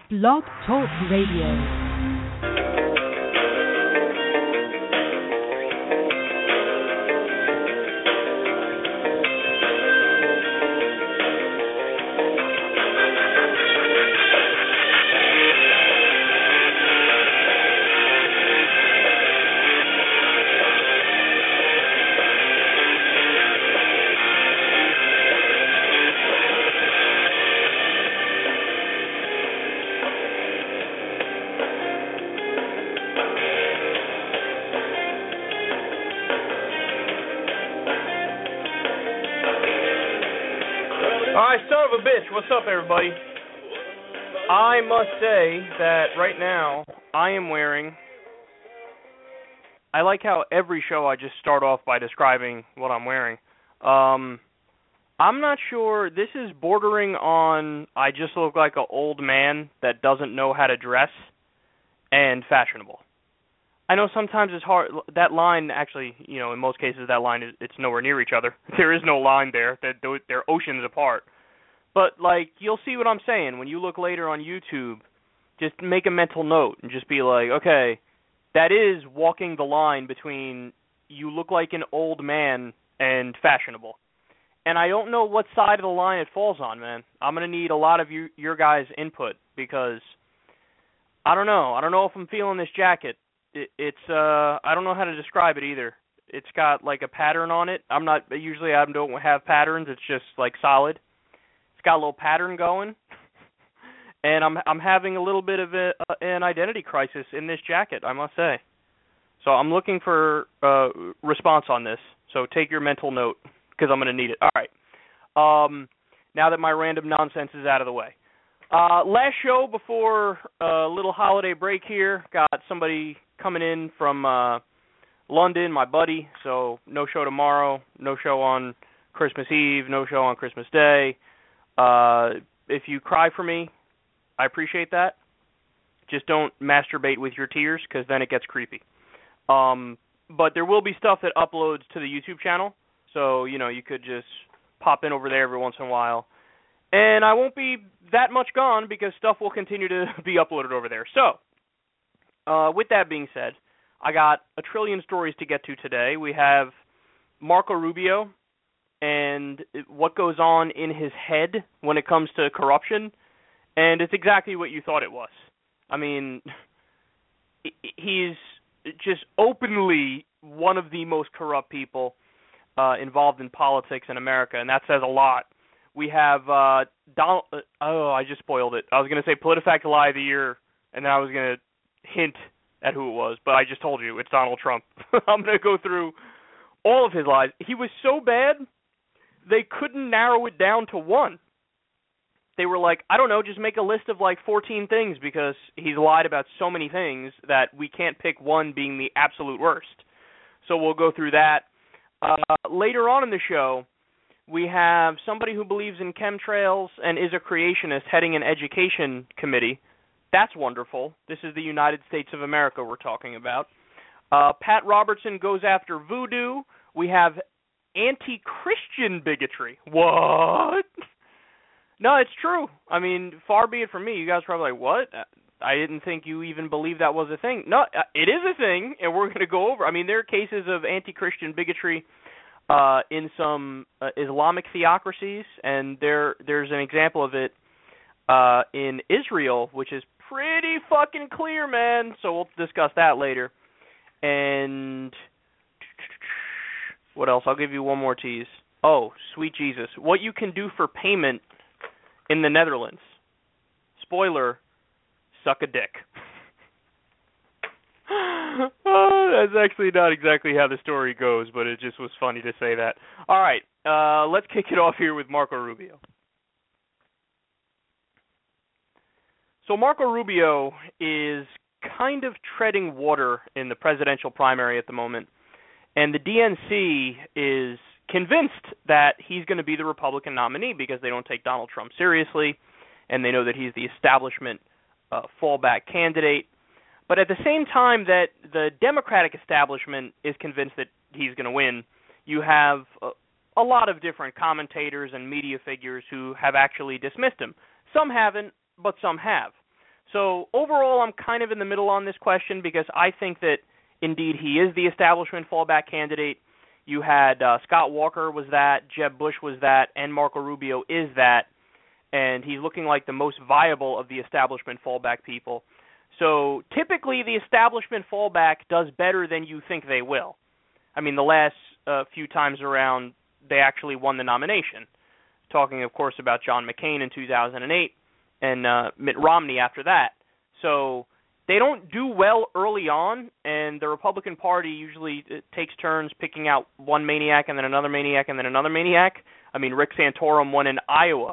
Blog Talk Radio. What's up, everybody? I must say that right now I am wearing... I like how every show I just start off by describing what I'm wearing. I'm not sure. This is bordering on I just look like an old man that doesn't know how to dress and fashionable. I know sometimes it's hard. That line, actually, in most cases that line, it's nowhere near each other. There is no line there. They're oceans apart. But, you'll see what I'm saying. When you look later on YouTube, just make a mental note and just be like, okay, that is walking the line between you look like an old man and fashionable. And I don't know what side of the line it falls on, man. I'm going to need a lot of your guys' input because I don't know. I don't know if I'm feeling this jacket. I don't know how to describe it either. It's got, a pattern on it. I don't have patterns. It's just, solid. It's got a little pattern going, and I'm having a little bit of an identity crisis in this jacket, I must say. So I'm looking for a response on this. So take your mental note because I'm going to need it. All right. Now that my random nonsense is out of the way. Last show before a little holiday break here. Got somebody coming in from London, my buddy. So no show tomorrow. No show on Christmas Eve. No show on Christmas Day. If you cry for me, I appreciate that. Just don't masturbate with your tears, because then it gets creepy. But there will be stuff that uploads to the YouTube channel, so, you could just pop in over there every once in a while. And I won't be that much gone, because stuff will continue to be uploaded over there. So, with that being said, I got a trillion stories to get to today. We have Marco Rubio and what goes on in his head when it comes to corruption, and it's exactly what you thought it was. I mean, he's just openly one of the most corrupt people involved in politics in America, and that says a lot. We have Donald... I just spoiled it. I was going to say PolitiFact Lie of the Year, and then I was going to hint at who it was, but I just told you, it's Donald Trump. I'm going to go through all of his lies. He was so bad, they couldn't narrow it down to one. They were like, I don't know, just make a list of 14 things because he's lied about so many things that we can't pick one being the absolute worst. So we'll go through that. Later on in the show, we have somebody who believes in chemtrails and is a creationist heading an education committee. That's wonderful. This is the United States of America we're talking about. Pat Robertson goes after voodoo. We have anti-Christian bigotry. What? No, it's true. I mean, far be it from me. You guys are probably like, what? I didn't think you even believed that was a thing. No, it is a thing, and we're going to go over. I mean, there are cases of anti-Christian bigotry in some Islamic theocracies, and there's an example of it in Israel, which is pretty fucking clear, man. So we'll discuss that later. And what else? I'll give you one more tease. Oh, sweet Jesus. What you can do for payment in the Netherlands. Spoiler, suck a dick. That's actually not exactly how the story goes, but it just was funny to say that. All right, let's kick it off here with Marco Rubio. So Marco Rubio is kind of treading water in the presidential primary at the moment, and the DNC is convinced that he's going to be the Republican nominee because they don't take Donald Trump seriously, and they know that he's the establishment fallback candidate. But at the same time that the Democratic establishment is convinced that he's going to win, you have a lot of different commentators and media figures who have actually dismissed him. Some haven't, but some have. So overall, I'm kind of in the middle on this question because I think that indeed he is the establishment fallback candidate. You had Scott Walker was that, Jeb Bush was that, and Marco Rubio is that, and he's looking like the most viable of the establishment fallback people. So typically the establishment fallback does better than you think they will. I mean, the last few times around, they actually won the nomination. Talking, of course, about John McCain in 2008 and Mitt Romney after that. So they don't do well early on, and the Republican Party usually takes turns picking out one maniac and then another maniac and then another maniac. I mean, Rick Santorum won in Iowa,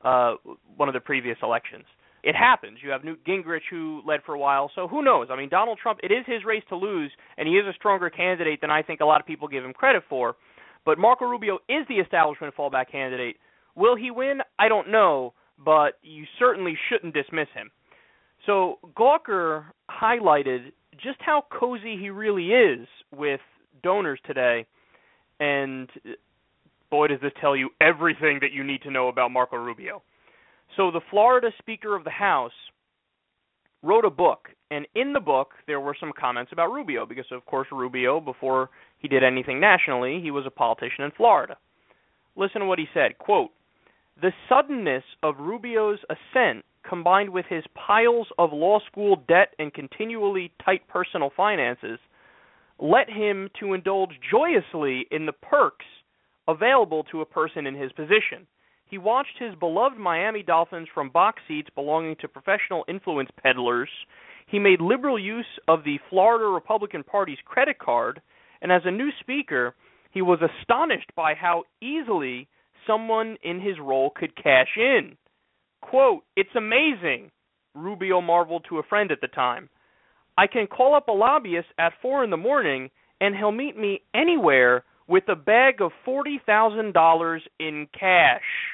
one of the previous elections. It happens. You have Newt Gingrich, who led for a while, so who knows? I mean, Donald Trump, it is his race to lose, and he is a stronger candidate than I think a lot of people give him credit for. But Marco Rubio is the establishment fallback candidate. Will he win? I don't know, but you certainly shouldn't dismiss him. So Gawker highlighted just how cozy he really is with donors today, and boy, does this tell you everything that you need to know about Marco Rubio. So the Florida Speaker of the House wrote a book, and in the book there were some comments about Rubio, because of course Rubio, before he did anything nationally, he was a politician in Florida. Listen to what he said, quote, "The suddenness of Rubio's ascent, combined with his piles of law school debt and continually tight personal finances, led him to indulge joyously in the perks available to a person in his position. He watched his beloved Miami Dolphins from box seats belonging to professional influence peddlers. He made liberal use of the Florida Republican Party's credit card, and as a new speaker, he was astonished by how easily someone in his role could cash in. Quote, 'It's amazing,' Rubio marveled to a friend at the time. 'I can call up a lobbyist at 4 in the morning, and he'll meet me anywhere with a bag of $40,000 in cash.'"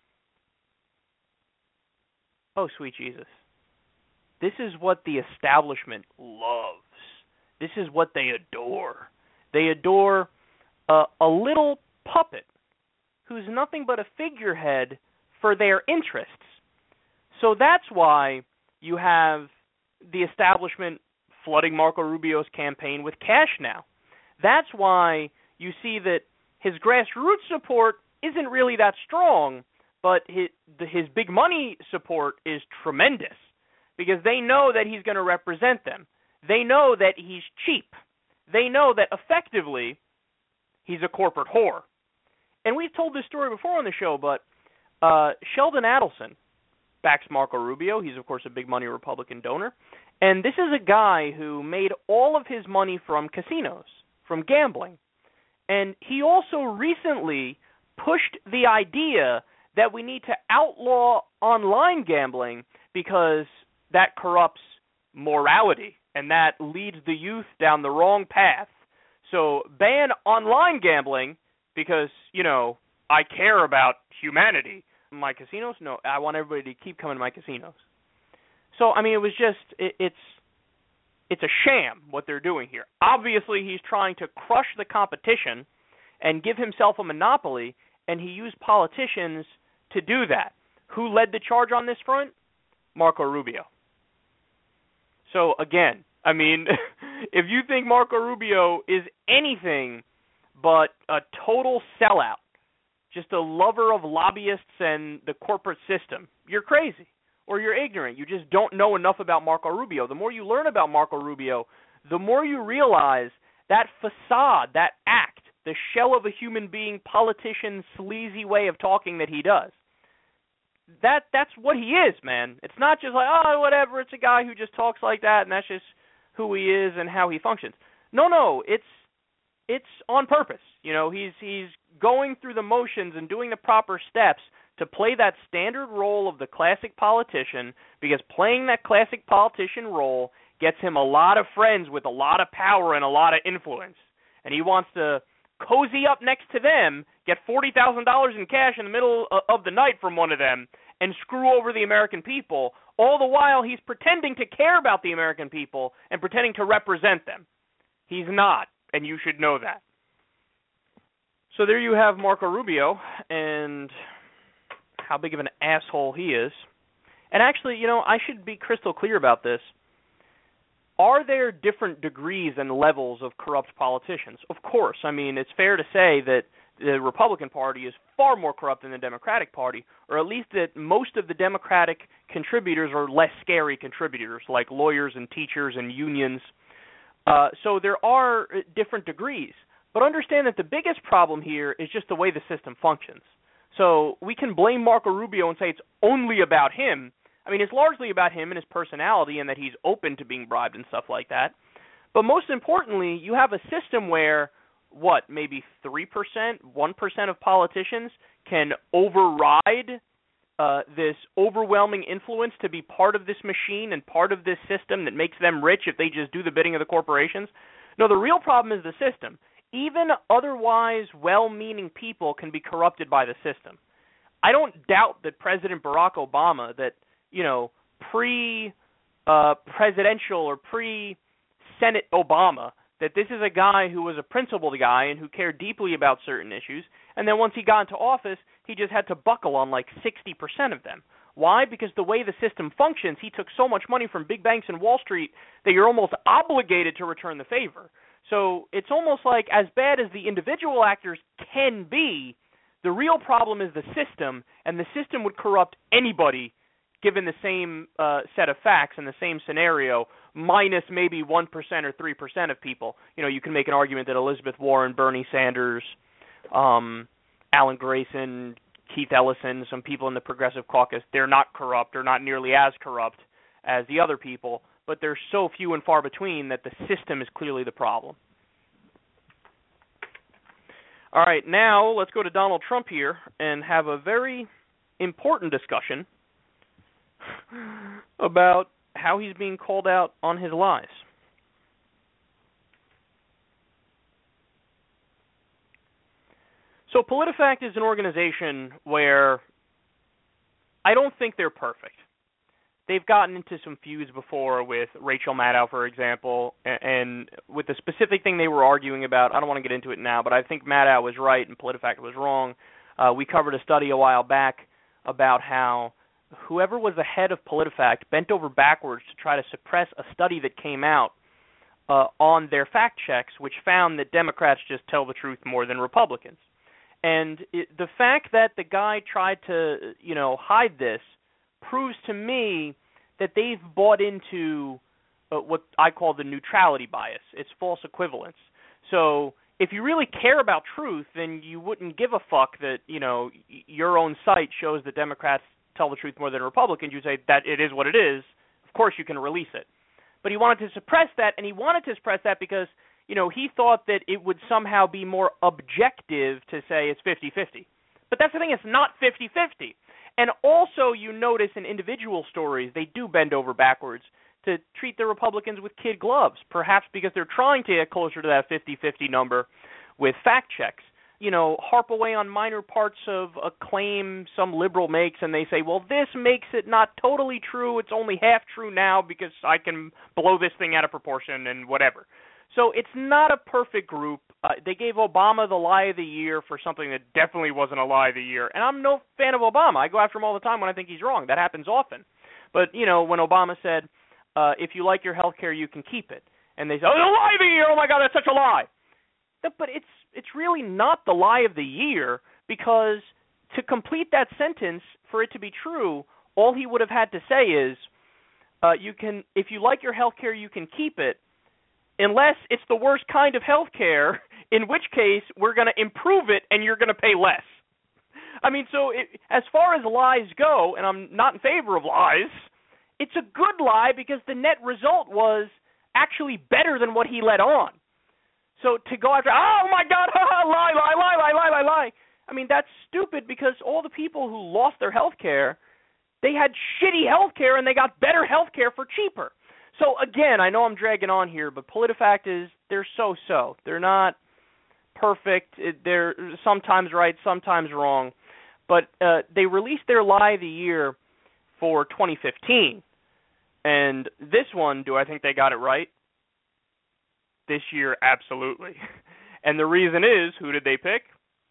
Oh, sweet Jesus. This is what the establishment loves. This is what they adore. They adore a little puppet who's nothing but a figurehead for their interests. So that's why you have the establishment flooding Marco Rubio's campaign with cash now. That's why you see that his grassroots support isn't really that strong, but his big money support is tremendous, because they know that he's going to represent them. They know that he's cheap. They know that effectively he's a corporate whore. And we've told this story before on the show, but Sheldon Adelson backs Marco Rubio. He's, of course, a big money Republican donor. And this is a guy who made all of his money from casinos, from gambling. And he also recently pushed the idea that we need to outlaw online gambling because that corrupts morality and that leads the youth down the wrong path. So ban online gambling because, I care about humanity. My casinos? No, I want everybody to keep coming to my casinos. So, I mean, it was just, it's a sham what they're doing here. Obviously, he's trying to crush the competition and give himself a monopoly, and he used politicians to do that. Who led the charge on this front? Marco Rubio. So, again, I mean, if you think Marco Rubio is anything but a total sellout, just a lover of lobbyists and the corporate system, you're crazy or you're ignorant. You just don't know enough about Marco Rubio. The more you learn about Marco Rubio, the more you realize that facade, that act, the shell of a human being, politician, sleazy way of talking that he does. That's what he is, man. It's not just like, oh, whatever, it's a guy who just talks like that and that's just who he is and how he functions. No, it's on purpose. He's going through the motions and doing the proper steps to play that standard role of the classic politician, because playing that classic politician role gets him a lot of friends with a lot of power and a lot of influence. And he wants to cozy up next to them, get $40,000 in cash in the middle of the night from one of them, and screw over the American people. All the while he's pretending to care about the American people and pretending to represent them. He's not, and you should know that. So there you have Marco Rubio and how big of an asshole he is. And actually, I should be crystal clear about this. Are there different degrees and levels of corrupt politicians? Of course. I mean, it's fair to say that the Republican Party is far more corrupt than the Democratic Party, or at least that most of the Democratic contributors are less scary contributors, like lawyers and teachers and unions. So there are different degrees. But understand that the biggest problem here is just the way the system functions. So we can blame Marco Rubio and say it's only about him. I mean, it's largely about him and his personality and that he's open to being bribed and stuff like that. But most importantly, you have a system where, maybe 3%, 1% of politicians can override this overwhelming influence to be part of this machine and part of this system that makes them rich if they just do the bidding of the corporations. No, the real problem is the system. Even otherwise well-meaning people can be corrupted by the system. I don't doubt that President Barack Obama, that, pre-presidential or pre-Senate Obama, that this is a guy who was a principled guy and who cared deeply about certain issues, and then once he got into office, he just had to buckle on like 60% of them. Why? Because the way the system functions, he took so much money from big banks and Wall Street that you're almost obligated to return the favor. So it's almost like, as bad as the individual actors can be, the real problem is the system, and the system would corrupt anybody given the same set of facts and the same scenario, minus maybe 1% or 3% of people. You can make an argument that Elizabeth Warren, Bernie Sanders, Alan Grayson, Keith Ellison, some people in the Progressive Caucus, they're not corrupt or not nearly as corrupt as the other people, but they're so few and far between that the system is clearly the problem. All right, now let's go to Donald Trump here and have a very important discussion about how he's being called out on his lies. So PolitiFact is an organization where I don't think they're perfect. They've gotten into some feuds before with Rachel Maddow, for example, and with the specific thing they were arguing about, I don't want to get into it now, but I think Maddow was right and PolitiFact was wrong. We covered a study a while back about how whoever was the head of PolitiFact bent over backwards to try to suppress a study that came out on their fact checks, which found that Democrats just tell the truth more than Republicans. And the fact that the guy tried to, hide this proves to me that they've bought into what I call the neutrality bias. It's false equivalence. So if you really care about truth, then you wouldn't give a fuck that, your own site shows that Democrats tell the truth more than Republicans. You'd say that it is what it is. Of course you can release it. But he wanted to suppress that, and he wanted to suppress that because he thought that it would somehow be more objective to say it's 50-50. But that's the thing, it's not 50-50. And also you notice in individual stories, they do bend over backwards to treat the Republicans with kid gloves, perhaps because they're trying to get closer to that 50-50 number with fact checks. Harp away on minor parts of a claim some liberal makes, and they say, well, this makes it not totally true, it's only half true now because I can blow this thing out of proportion and whatever. So it's not a perfect group. They gave Obama the lie of the year for something that definitely wasn't a lie of the year. And I'm no fan of Obama. I go after him all the time when I think he's wrong. That happens often. But, when Obama said, if you like your health care, you can keep it. And they say, oh, the lie of the year, oh my God, that's such a lie. But it's really not the lie of the year, because to complete that sentence, for it to be true, all he would have had to say is, if you like your health care, you can keep it, unless it's the worst kind of health care, in which case we're going to improve it and you're going to pay less. I mean, so as far as lies go, and I'm not in favor of lies, it's a good lie because the net result was actually better than what he let on. So to go after, oh my God, lie. I mean, that's stupid because all the people who lost their health care, they had shitty health care and they got better health care for cheaper. So again, I know I'm dragging on here, but PolitiFact they're so-so. They're not perfect. They're sometimes right, sometimes wrong. But they released their lie of the year for 2015. And this one, do I think they got it right? This year, absolutely. And the reason is, who did they pick?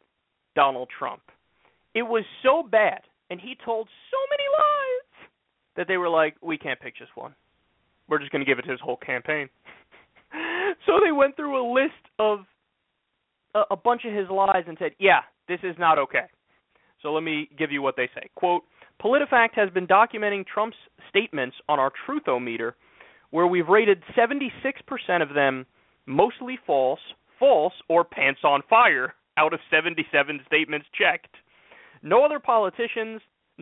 Donald Trump. It was so bad, and he told so many lies, that they were like, we can't pick just one. We're just going to give it to his whole campaign. So they went through a list of a bunch of his lies and said, yeah, this is not okay. So let me give you what they say. Quote, PolitiFact has been documenting Trump's statements on our Truthometer, where we've rated 76% of them mostly false, or pants on fire out of 77 statements checked. No other politician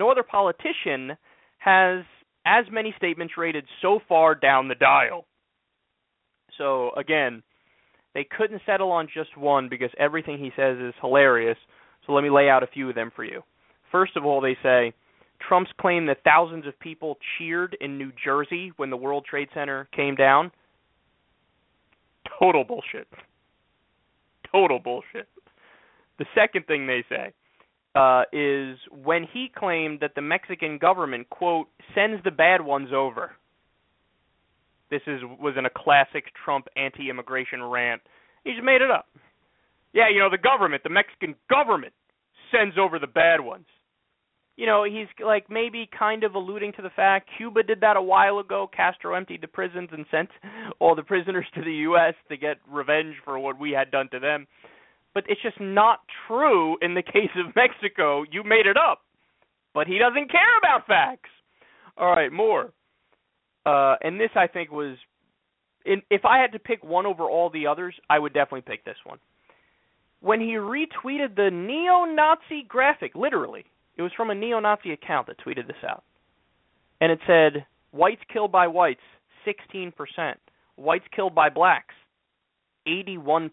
has as many statements rated so far down the dial. So, again, they couldn't settle on just one because everything he says is hilarious. So let me lay out a few of them for you. First of all, they say, Trump's claim that thousands of people cheered in New Jersey when the World Trade Center came down. Total bullshit. Total bullshit. The second thing they say is when he claimed that the Mexican government, quote, sends the bad ones over. This was in a classic Trump anti-immigration rant. He just made it up. Yeah, the Mexican government sends over the bad ones. He's like maybe kind of alluding to the fact Cuba did that a while ago. Castro emptied the prisons and sent all the prisoners to the U.S. to get revenge for what we had done to them. But it's just not true in the case of Mexico. You made it up. But he doesn't care about facts. All right, more. And this, I think, was... if I had to pick one over all the others, I would definitely pick this one. When he retweeted the neo-Nazi graphic, literally, it was from a neo-Nazi account that tweeted this out. And it said, whites killed by whites, 16%. Whites killed by blacks, 81%.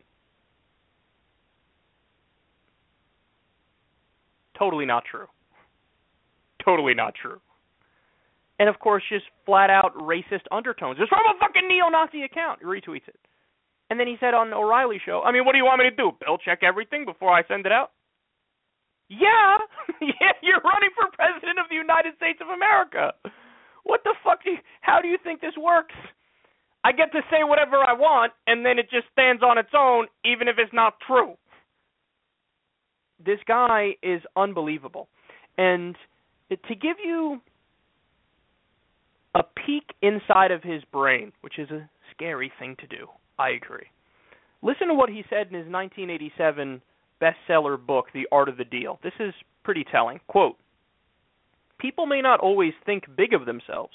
Totally not true. Totally not true. And, of course, just flat-out racist undertones. It's from a fucking neo-Nazi account. He retweets it. And then he said on O'Reilly show, what do you want me to do? Bill check everything before I send it out? Yeah. Yeah, you're running for president of the United States of America. What the fuck how do you think this works? I get to say whatever I want, and then it just stands on its own, even if it's not true. This guy is unbelievable. And to give you a peek inside of his brain, which is a scary thing to do, I agree. Listen to what he said in his 1987 bestseller book, The Art of the Deal. This is pretty telling. Quote, people may not always think big themselves,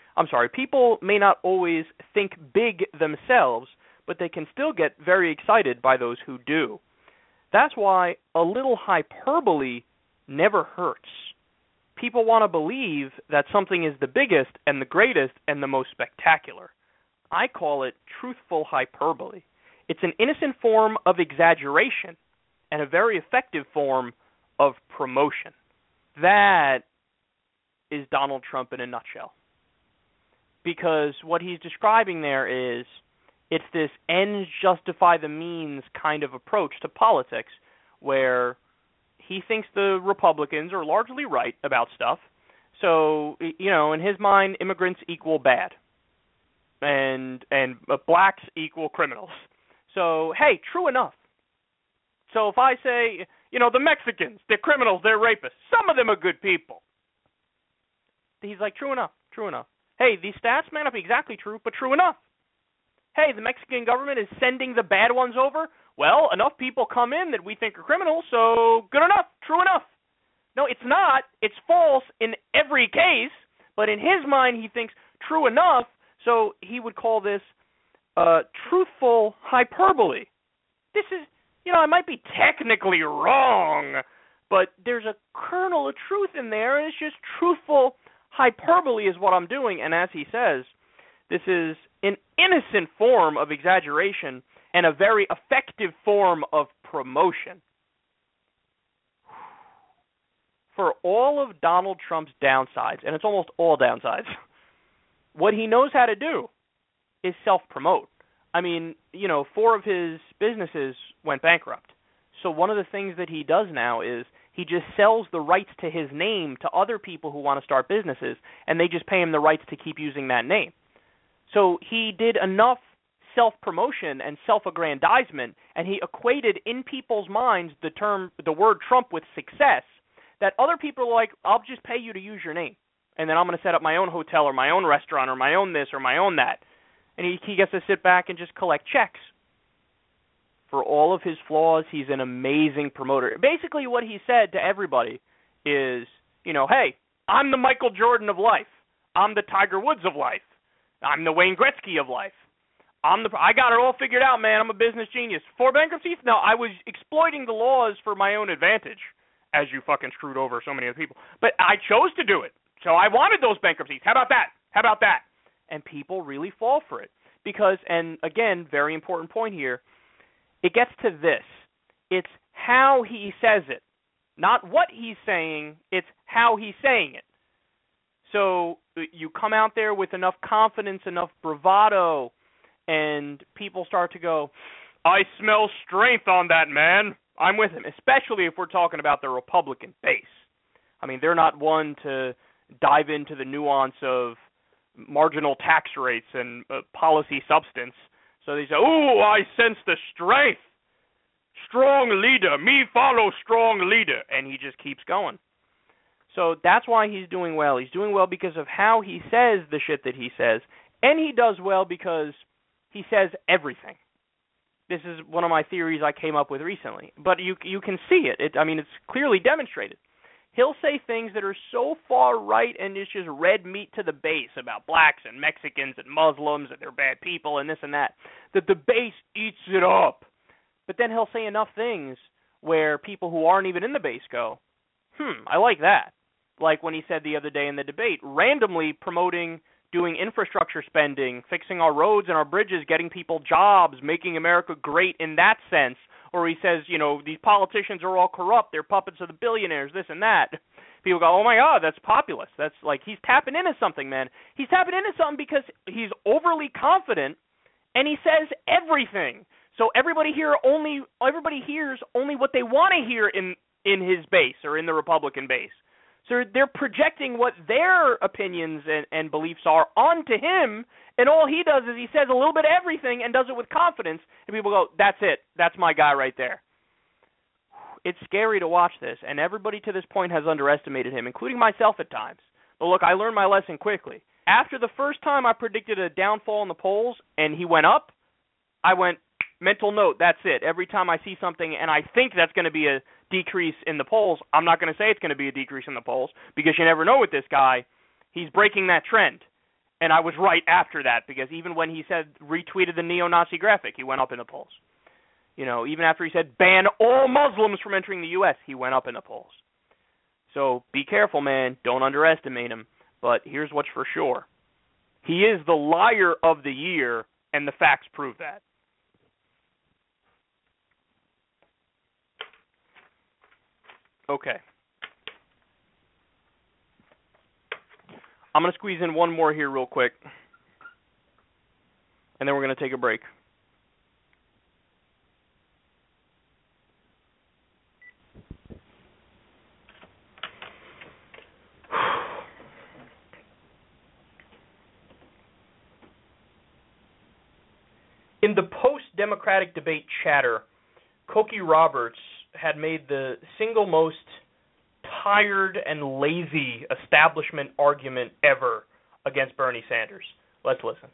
but they can still get very excited by those who do. That's why a little hyperbole never hurts. People want to believe that something is the biggest and the greatest and the most spectacular. I call it truthful hyperbole. It's an innocent form of exaggeration and a very effective form of promotion. That is Donald Trump in a nutshell. Because what he's describing there is it's this ends justify the means kind of approach to politics where he thinks the Republicans are largely right about stuff. So, in his mind, immigrants equal bad. And blacks equal criminals. So, hey, true enough. So if I say, the Mexicans, they're criminals, they're rapists. Some of them are good people. He's like, true enough. Hey, these stats may not be exactly true, but true enough. Hey, the Mexican government is sending the bad ones over. Well, enough people come in that we think are criminals, so good enough, true enough. No, it's not. It's false in every case, but in his mind he thinks true enough, so he would call this truthful hyperbole. This is, I might be technically wrong, but there's a kernel of truth in there, and it's just truthful hyperbole is what I'm doing, and as he says, this is an innocent form of exaggeration and a very effective form of promotion. For all of Donald Trump's downsides, and it's almost all downsides, what he knows how to do is self-promote. 4 of his businesses went bankrupt. So one of the things that he does now is he just sells the rights to his name to other people who want to start businesses, and they just pay him the rights to keep using that name. So he did enough self-promotion and self-aggrandizement, and he equated in people's minds the word Trump with success, that other people are like, I'll just pay you to use your name. and then I'm going to set up my own hotel or my own restaurant or my own this or my own that. And he gets to sit back and just collect checks. For all of his flaws, he's an amazing promoter. Basically what he said to everybody is, hey, I'm the Michael Jordan of life. I'm the Tiger Woods of life. I'm the Wayne Gretzky of life. I got it all figured out, man. I'm a business genius. 4 bankruptcies? No, I was exploiting the laws for my own advantage, as you fucking screwed over so many other people. But I chose to do it. So I wanted those bankruptcies. How about that? How about that? And people really fall for it. Because, and again, very important point here, it gets to this. It's how he says it. Not what he's saying, it's how he's saying it. So you come out there with enough confidence, enough bravado, and people start to go, I smell strength on that man. I'm with him, especially if we're talking about the Republican base. I mean, they're not one to dive into the nuance of marginal tax rates and policy substance. So they say, oh, I sense the strength. Strong leader. Me follow strong leader. And he just keeps going. So that's why he's doing well. He's doing well because of how he says the shit that he says. And he does well because he says everything. This is one of my theories I came up with recently. But you can see it. It's clearly demonstrated. He'll say things that are so far right and it's just red meat to the base about blacks and Mexicans and Muslims and they're bad people and this and that the base eats it up. But then he'll say enough things where people who aren't even in the base go, I like that. Like when he said the other day in the debate, randomly promoting doing infrastructure spending, fixing our roads and our bridges, getting people jobs, making America great in that sense. Or he says, these politicians are all corrupt, they're puppets of the billionaires, this and that. People go, oh my God, that's populist. That's like he's tapping into something, man. He's tapping into something because he's overly confident and he says everything. So everybody hears only what they want to hear in his base or in the Republican base. So they're projecting what their opinions and beliefs are onto him, and all he does is he says a little bit of everything and does it with confidence, and people go, that's it. That's my guy right there. It's scary to watch this, and everybody to this point has underestimated him, including myself at times. But look, I learned my lesson quickly. After the first time I predicted a downfall in the polls and he went up, I went, mental note, that's it. Every time I see something and I think that's going to be a decrease in the polls, I'm not going to say it's going to be a decrease in the polls because you never know with this guy. He's breaking that trend. And I was right after that because even when he said retweeted the neo-Nazi graphic, he went up in the polls. Even after he said ban all Muslims from entering the U.S., he went up in the polls. So be careful, man. Don't underestimate him. But here's what's for sure. He is the liar of the year, and the facts prove that. Okay. I'm going to squeeze in one more here real quick, and then we're going to take a break. In the post-Democratic debate chatter, Cokie Roberts had made the single most tired and lazy establishment argument ever against Bernie Sanders. Let's listen.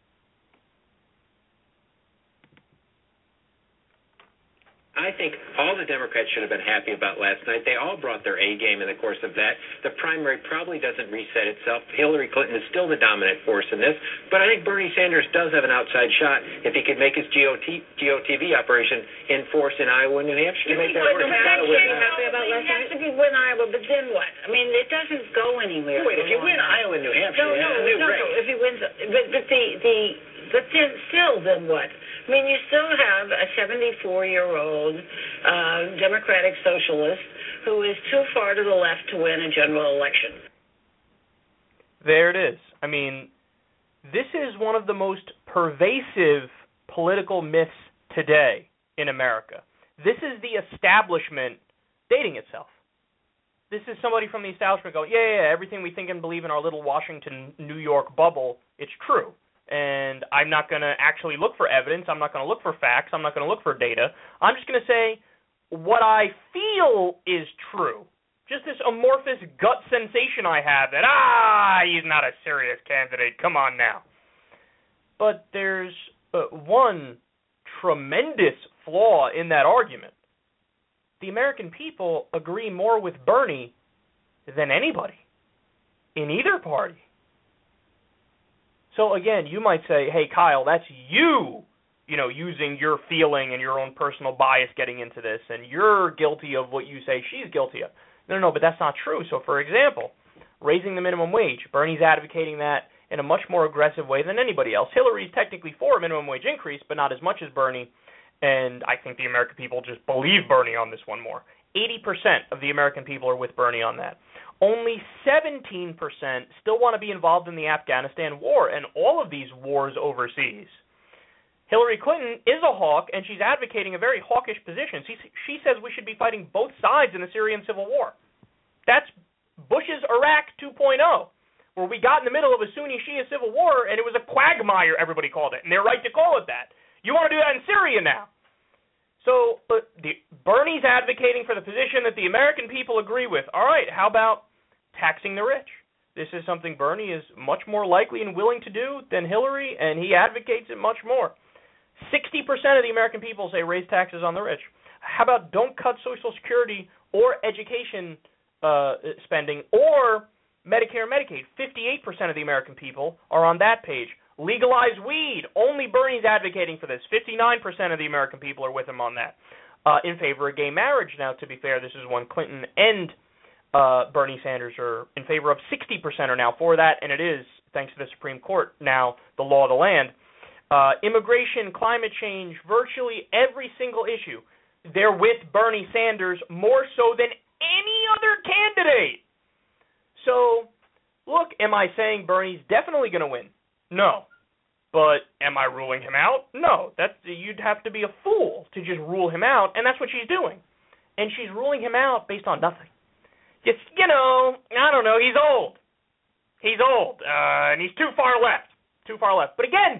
I think all the Democrats should have been happy about last night. They all brought their A game in the course of that. The primary probably doesn't reset itself. Hillary Clinton is still the dominant force in this. But I think Bernie Sanders does have an outside shot if he could make his GOTV operation in force in Iowa and New Hampshire to make that work. Yes, if you win Iowa, but then what? I mean, it doesn't go anywhere. Wait, if you win Iowa and New Hampshire, no. If he wins, but then what? I mean, you still have a 74-year-old Democratic socialist who is too far to the left to win a general election. There it is. I mean, this is one of the most pervasive political myths today in America. This is the establishment dating itself. This is somebody from the establishment going, yeah, everything we think and believe in our little Washington, New York bubble, it's true. And I'm not going to actually look for evidence. I'm not going to look for facts. I'm not going to look for data. I'm just going to say what I feel is true. Just this amorphous gut sensation I have that, he's not a serious candidate. Come on now. But there's one tremendous flaw in that argument. The American people agree more with Bernie than anybody in either party. So again, you might say, hey, Kyle, that's you using your feeling and your own personal bias getting into this, and you're guilty of what you say she's guilty of. No, but that's not true. So, for example, raising the minimum wage, Bernie's advocating that in a much more aggressive way than anybody else. Hillary's technically for a minimum wage increase, but not as much as Bernie, and I think the American people just believe Bernie on this one more. 80% of the American people are with Bernie on that. Only 17% still want to be involved in the Afghanistan war and all of these wars overseas. Hillary Clinton is a hawk, and she's advocating a very hawkish position. She says we should be fighting both sides in the Syrian civil war. That's Bush's Iraq 2.0, where we got in the middle of a Sunni-Shia civil war, and it was a quagmire, everybody called it, and they're right to call it that. You want to do that in Syria now. So Bernie's advocating for the position that the American people agree with. All right, how about taxing the rich? This is something Bernie is much more likely and willing to do than Hillary, and he advocates it much more. 60% of the American people say raise taxes on the rich. How about don't cut Social Security or education spending or Medicare and Medicaid? 58% of the American people are on that page. Legalize weed. Only Bernie's advocating for this. 59% of the American people are with him on that. In favor of gay marriage. Now, to be fair, this is one Clinton and Bernie Sanders are in favor of. 60% are now for that, and it is, thanks to the Supreme Court, now the law of the land. Immigration, climate change, virtually every single issue, they're with Bernie Sanders more so than any other candidate. So, look, am I saying Bernie's definitely going to win? No. But am I ruling him out? No. You'd have to be a fool to just rule him out, and that's what she's doing. And she's ruling him out based on nothing. Just, I don't know, he's old. He's old, and he's too far left. But again,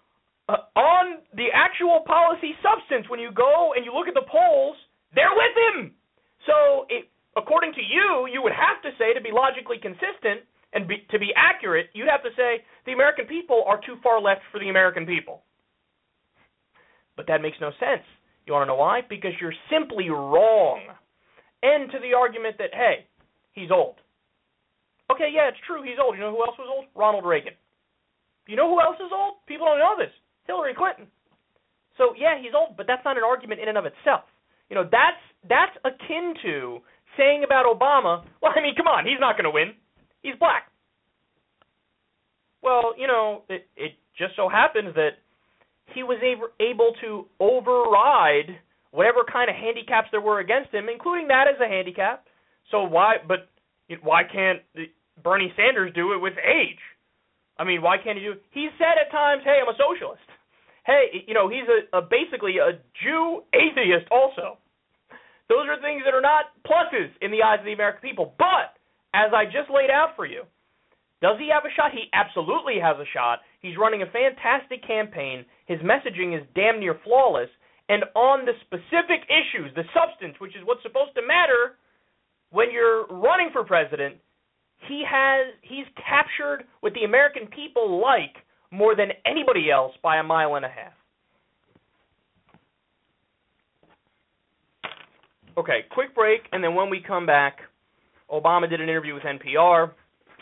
on the actual policy substance, when you go and you look at the polls, they're with him. So, according to you, you would have to say, to be logically consistent and to be accurate, you'd have to say the American people are too far left for the American people. But that makes no sense. You want to know why? Because you're simply wrong. And to the argument that, hey, he's old. Okay, yeah, it's true, he's old. You know who else was old? Ronald Reagan. You know who else is old? People don't know this. Hillary Clinton. So, yeah, he's old, but that's not an argument in and of itself. That's akin to saying about Obama, well, come on, he's not going to win. He's black. Well, it just so happens that he was able to override whatever kind of handicaps there were against him, including that as a handicap. So why can't Bernie Sanders do it with age? Why can't he do it? He said at times, hey, I'm a socialist. Hey, he's basically a Jew atheist also. Those are things that are not pluses in the eyes of the American people. But, as I just laid out for you, does he have a shot? He absolutely has a shot. He's running a fantastic campaign. His messaging is damn near flawless. And on the specific issues, the substance, which is what's supposed to matter when you're running for president, he's captured what the American people like more than anybody else by a mile and a half. Okay, quick break, and then when we come back, Obama did an interview with NPR,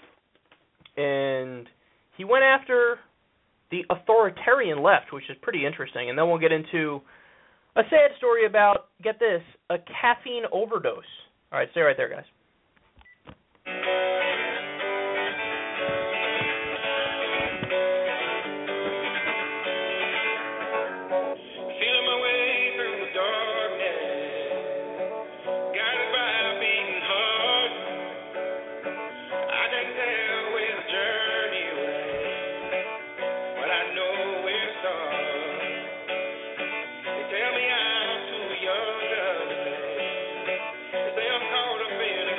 and he went after the authoritarian left, which is pretty interesting, and then we'll get into a sad story about, get this, a caffeine overdose. All right, stay right there, guys. Tell me I'm too young to understand. They say I'm caught up in a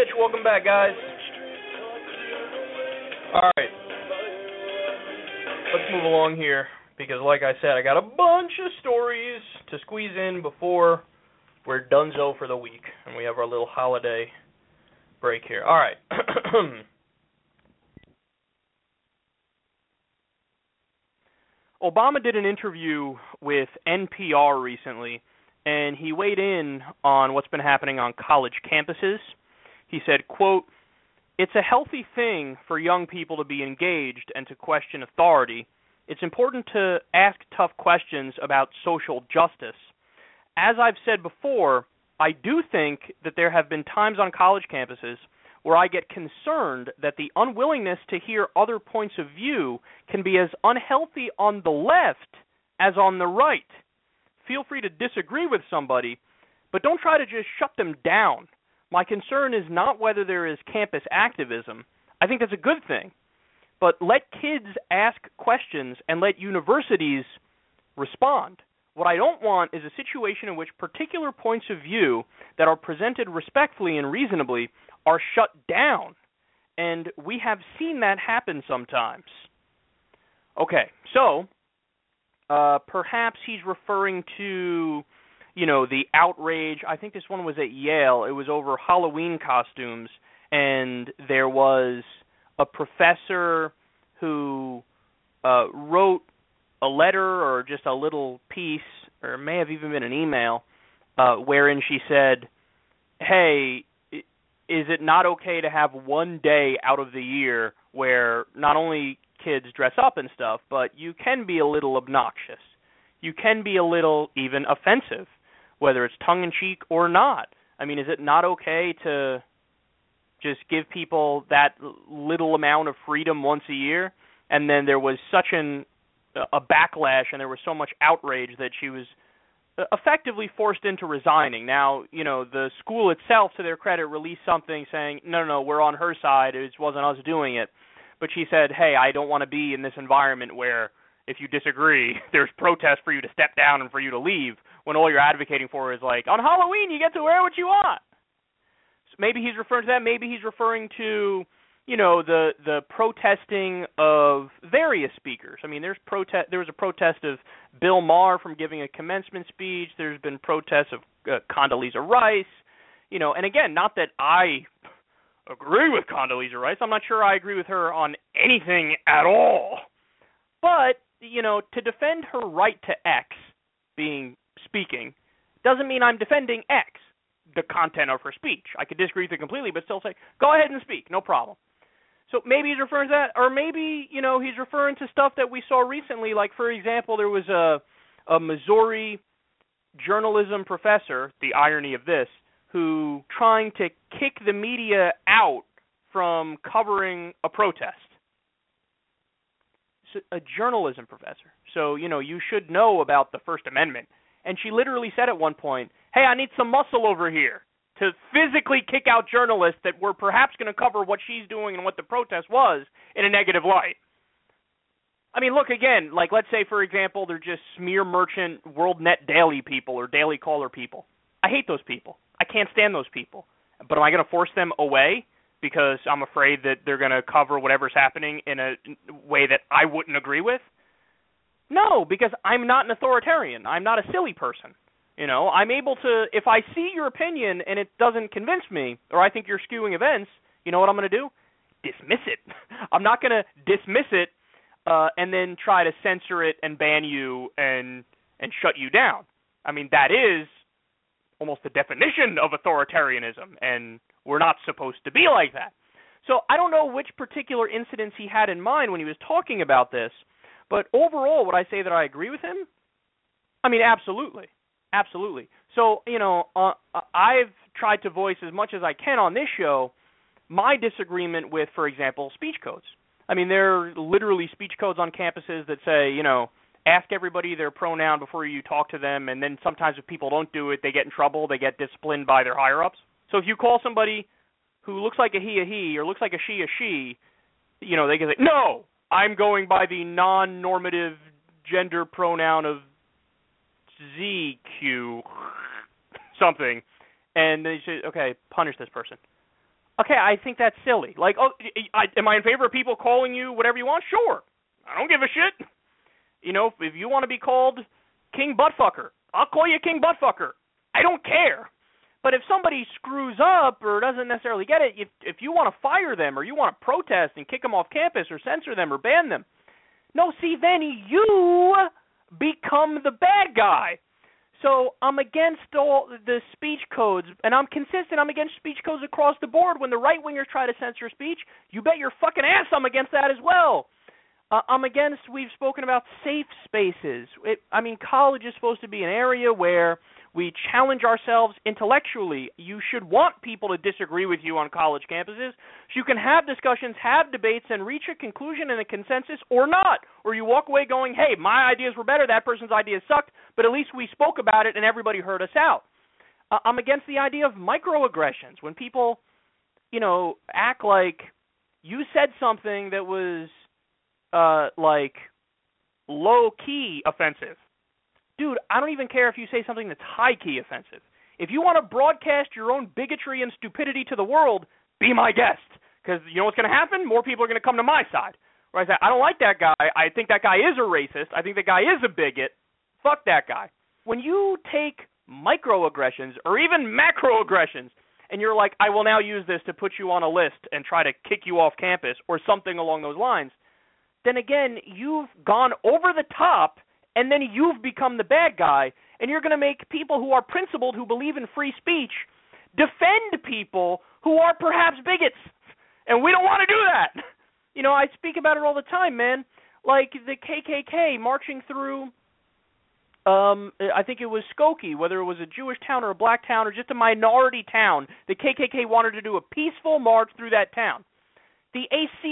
Mitch. Welcome back, guys. All right. Let's move along here because, like I said, I got a bunch of stories to squeeze in before we're donezo for the week, and we have our little holiday break here. All right. Obama did an interview with NPR recently, and he weighed in on what's been happening on college campuses. He said, quote, "It's a healthy thing for young people to be engaged and to question authority. It's important to ask tough questions about social justice. As I've said before, I do think that there have been times on college campuses where I get concerned that the unwillingness to hear other points of view can be as unhealthy on the left as on the right. Feel free to disagree with somebody, but don't try to just shut them down. My concern is not whether there is campus activism. I think that's a good thing. But let kids ask questions and let universities respond. What I don't want is a situation in which particular points of view that are presented respectfully and reasonably are shut down. And we have seen that happen sometimes." Okay, so perhaps he's referring to, the outrage. I think this one was at Yale. It was over Halloween costumes, and there was a professor who wrote a letter or just a little piece, or it may have even been an email, wherein she said, hey, is it not okay to have one day out of the year where not only kids dress up and stuff, but you can be a little obnoxious. You can be a little even offensive, whether it's tongue-in-cheek or not. I mean, is it not okay to just give people that little amount of freedom once a year? And then there was such a backlash, and there was so much outrage that she was effectively forced into resigning. Now, the school itself, to their credit, released something saying, no, we're on her side. It wasn't us doing it. But she said, hey, I don't want to be in this environment where if you disagree, there's protest for you to step down and for you to leave when all you're advocating for is like, on Halloween, you get to wear what you want. So maybe he's referring to that. Maybe he's referring to, the protesting of various speakers. I mean, there was a protest of Bill Maher from giving a commencement speech. There's been protests of Condoleezza Rice, and again, not that I agree with Condoleezza Rice. I'm not sure I agree with her on anything at all. But, to defend her right to X speaking doesn't mean I'm defending X, the content of her speech. I could disagree with it completely, but still say, go ahead and speak, no problem. So maybe he's referring to that, or maybe, he's referring to stuff that we saw recently. Like, for example, there was a Missouri journalism professor, the irony of this, who trying to kick the media out from covering a protest. So, a journalism professor. So, you should know about the First Amendment. And she literally said at one point, hey, I need some muscle over here to physically kick out journalists that were perhaps going to cover what she's doing and what the protest was in a negative light. I mean, look, again, like let's say, for example, they're just smear merchant WorldNet Daily people or Daily Caller people. I hate those people. I can't stand those people. But am I going to force them away because I'm afraid that they're going to cover whatever's happening in a way that I wouldn't agree with? No, because I'm not an authoritarian. I'm not a silly person. I'm able to, if I see your opinion and it doesn't convince me, or I think you're skewing events, you know what I'm going to do? Dismiss it. I'm not going to dismiss it and then try to censor it and ban you and shut you down. I mean, that is almost the definition of authoritarianism, and we're not supposed to be like that. So I don't know which particular incidents he had in mind when he was talking about this, but overall, would I say that I agree with him? I mean, absolutely. Absolutely. So, I've tried to voice as much as I can on this show my disagreement with, for example, speech codes. I mean, there are literally speech codes on campuses that say, ask everybody their pronoun before you talk to them, and then sometimes if people don't do it, they get in trouble, they get disciplined by their higher-ups. So if you call somebody who looks like a he, or looks like a she, they can say, no, I'm going by the non-normative gender pronoun of ZQ something, and they say, okay, punish this person. Okay, I think that's silly. Like, am I in favor of people calling you whatever you want? Sure. I don't give a shit. You know, if you want to be called King Buttfucker, I'll call you King Buttfucker. I don't care. But if somebody screws up or doesn't necessarily get it, if you want to fire them or you want to protest and kick them off campus or censor them or ban them, no, see, then you become the bad guy. So I'm against all the speech codes, and I'm consistent. I'm against speech codes across the board. When the right-wingers try to censor speech, you bet your fucking ass I'm against that as well. I'm against, we've spoken about safe spaces. College is supposed to be an area where we challenge ourselves intellectually. You should want people to disagree with you on college campuses so you can have discussions, have debates, and reach a conclusion and a consensus or not. Or you walk away going, hey, my ideas were better, that person's ideas sucked, but at least we spoke about it and everybody heard us out. I'm against the idea of microaggressions. When people, act like you said something that was low-key offensive. Dude, I don't even care if you say something that's high-key offensive. If you want to broadcast your own bigotry and stupidity to the world, be my guest. Because you know what's going to happen? More people are going to come to my side. Where I say, I don't like that guy. I think that guy is a racist. I think that guy is a bigot. Fuck that guy. When you take microaggressions or even macroaggressions and you're like, I will now use this to put you on a list and try to kick you off campus or something along those lines, then again, you've gone over the top, and then you've become the bad guy, and you're going to make people who are principled, who believe in free speech, defend people who are perhaps bigots. And we don't want to do that. I speak about it all the time, man. Like the KKK marching through, I think it was Skokie, whether it was a Jewish town or a black town or just a minority town, the KKK wanted to do a peaceful march through that town. The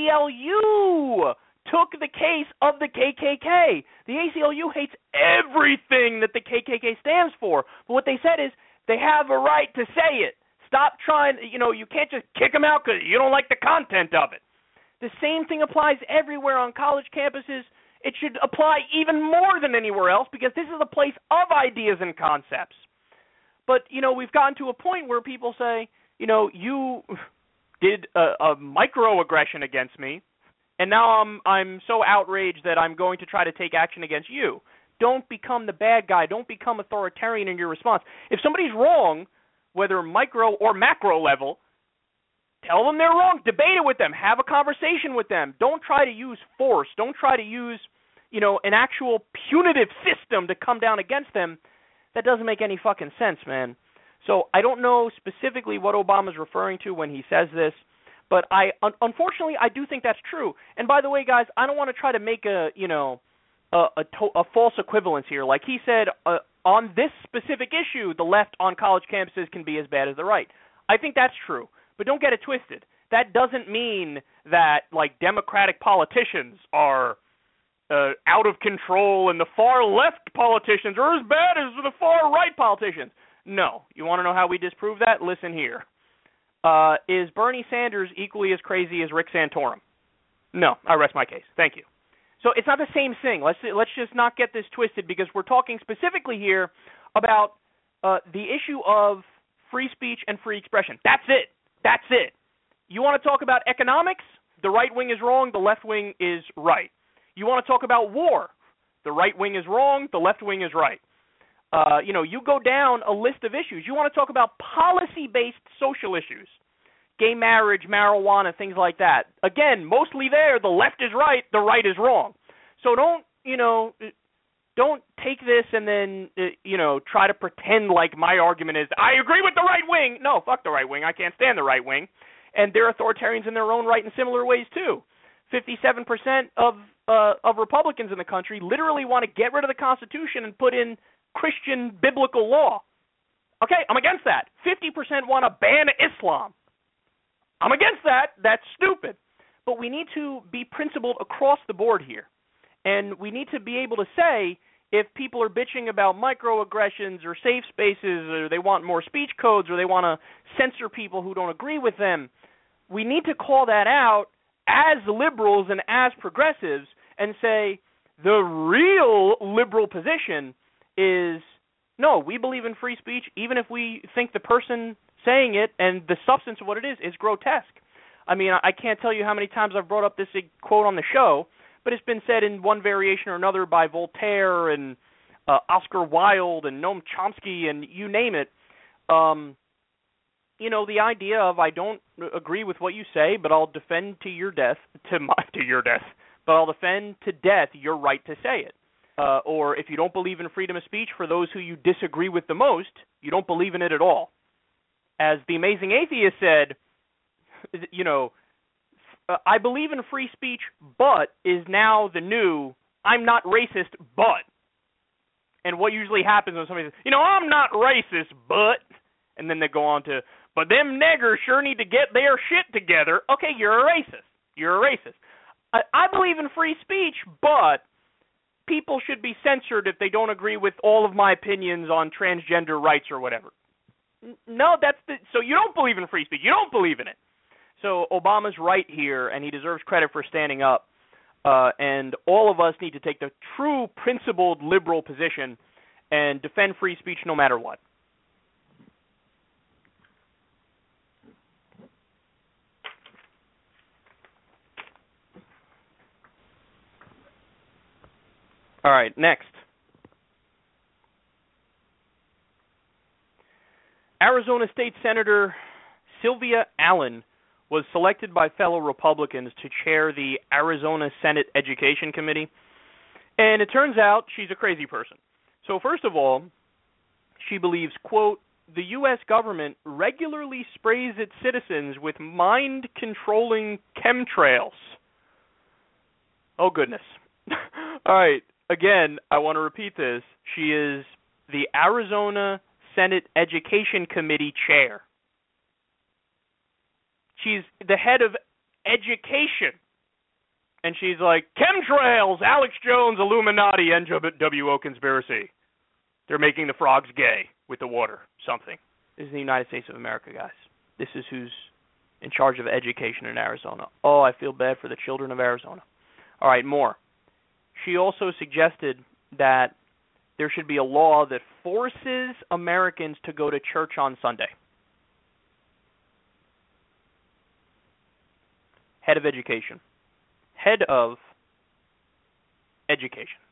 ACLU took the case of the KKK. The ACLU hates everything that the KKK stands for. But what they said is they have a right to say it. Stop trying, you can't just kick them out because you don't like the content of it. The same thing applies everywhere on college campuses. It should apply even more than anywhere else because this is a place of ideas and concepts. But, we've gotten to a point where people say, you did a microaggression against me, and now I'm so outraged that I'm going to try to take action against you. Don't become the bad guy. Don't become authoritarian in your response. If somebody's wrong, whether micro or macro level, tell them they're wrong. Debate it with them. Have a conversation with them. Don't try to use force. Don't try to use, an actual punitive system to come down against them. That doesn't make any fucking sense, man. So I don't know specifically what Obama's referring to when he says this. But unfortunately, I do think that's true. And by the way, guys, I don't want to try to make a false equivalence here. Like he said, on this specific issue, the left on college campuses can be as bad as the right. I think that's true. But don't get it twisted. That doesn't mean that, Democratic politicians are out of control and the far left politicians are as bad as the far right politicians. No. You want to know how we disprove that? Listen here. Is Bernie Sanders equally as crazy as Rick Santorum? No, I rest my case. Thank you. So it's not the same thing. Let's just not get this twisted because we're talking specifically here about the issue of free speech and free expression. That's it. That's it. You want to talk about economics? The right wing is wrong. The left wing is right. You want to talk about war? The right wing is wrong. The left wing is right. You go down a list of issues. You want to talk about policy-based social issues, gay marriage, marijuana, things like that. Again, mostly there, the left is right, the right is wrong. So don't take this and then, try to pretend like my argument is, I agree with the right wing. No, fuck the right wing. I can't stand the right wing. And they're authoritarians in their own right in similar ways, too. 57% of Republicans in the country literally want to get rid of the Constitution and put in Christian biblical law. Okay, I'm against that. 50% want to ban Islam. I'm against that. That's stupid. But we need to be principled across the board here. And we need to be able to say if people are bitching about microaggressions or safe spaces or they want more speech codes or they want to censor people who don't agree with them, we need to call that out as liberals and as progressives and say the real liberal position is, no, we believe in free speech even if we think the person saying it, and the substance of what it is grotesque. I mean, I can't tell you how many times I've brought up this quote on the show, but it's been said in one variation or another by Voltaire and Oscar Wilde and Noam Chomsky and you name it. You know, the idea of I don't agree with what you say, but I'll defend to your death, but I'll defend to death your right to say it. Or if you don't believe in freedom of speech for those who you disagree with the most, you don't believe in it at all. As the Amazing Atheist said, you know, I believe in free speech, but is now the new, I'm not racist, but. And what usually happens when somebody says, you know, I'm not racist, but, and then they go on to, but them niggers sure need to get their shit together. Okay, you're a racist. You're a racist. I believe in free speech, but people should be censored if they don't agree with all of my opinions on transgender rights or whatever. No, so you don't believe in free speech. You don't believe in it. So Obama's right here, and he deserves credit for standing up. And all of us need to take the true principled liberal position and defend free speech no matter what. All right, next. Arizona State Senator Sylvia Allen was selected by fellow Republicans to chair the Arizona Senate Education Committee. And it turns out she's a crazy person. So first of all, she believes, quote, the U.S. government regularly sprays its citizens with mind-controlling chemtrails. Oh, goodness. All right, again, I want to repeat this. She is the Arizona Senate Education Committee chair. She's the head of education. And she's like, chemtrails, Alex Jones, Illuminati, NWO conspiracy. They're making the frogs gay with the water, something. This is the United States of America, guys. This is who's in charge of education in Arizona. Oh, I feel bad for the children of Arizona. All right, more. She also suggested that there should be a law that forces Americans to go to church on Sunday. Head of education. Head of education.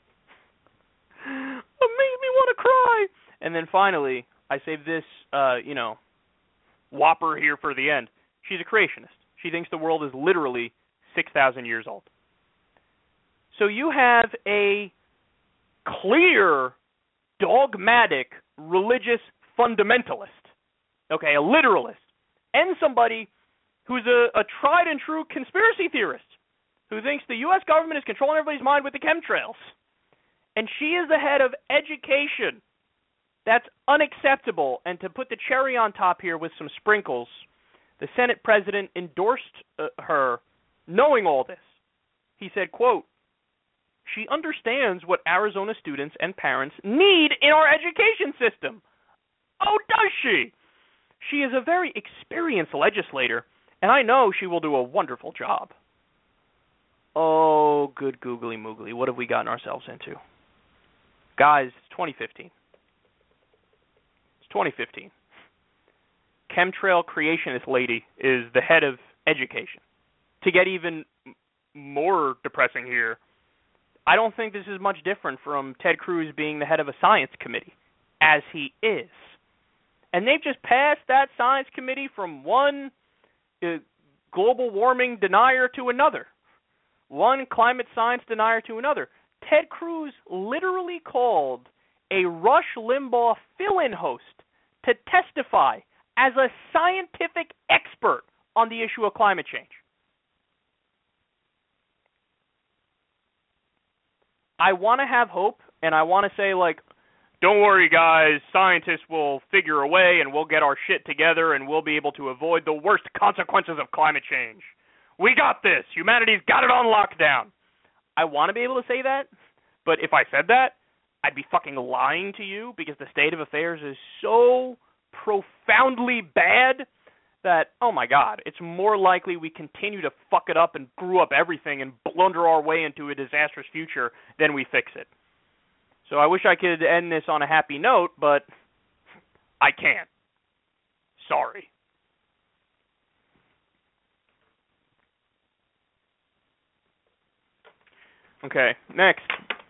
It made me want to cry. And then finally, I saved this, whopper here for the end. She's a creationist. She thinks the world is literally 6,000 years old. So you have a clear, dogmatic, religious fundamentalist, okay, a literalist, and somebody who's a tried and true conspiracy theorist who thinks the U.S. government is controlling everybody's mind with the chemtrails. And she is the head of education. That's unacceptable. And to put the cherry on top here with some sprinkles, the Senate president endorsed her knowing all this. He said, quote, she understands what Arizona students and parents need in our education system. Oh, does she? She is a very experienced legislator, and I know she will do a wonderful job. Oh, good googly moogly. What have we gotten ourselves into? Guys, it's 2015. It's 2015. Chemtrail creationist lady is the head of education. To get even more depressing here, I don't think this is much different from Ted Cruz being the head of a science committee, as he is. And they've just passed that science committee from one global warming denier to another, one climate science denier to another. Ted Cruz literally called a Rush Limbaugh fill-in host to testify as a scientific expert on the issue of climate change. I want to have hope, and I want to say, like, don't worry, guys, scientists will figure a way, and we'll get our shit together, and we'll be able to avoid the worst consequences of climate change. We got this. Humanity's got it on lockdown. I want to be able to say that, but if I said that, I'd be fucking lying to you, because the state of affairs is so profoundly bad that, oh my God, it's more likely we continue to fuck it up and screw up everything and blunder our way into a disastrous future than we fix it. So I wish I could end this on a happy note, but I can't. Sorry. Okay, next.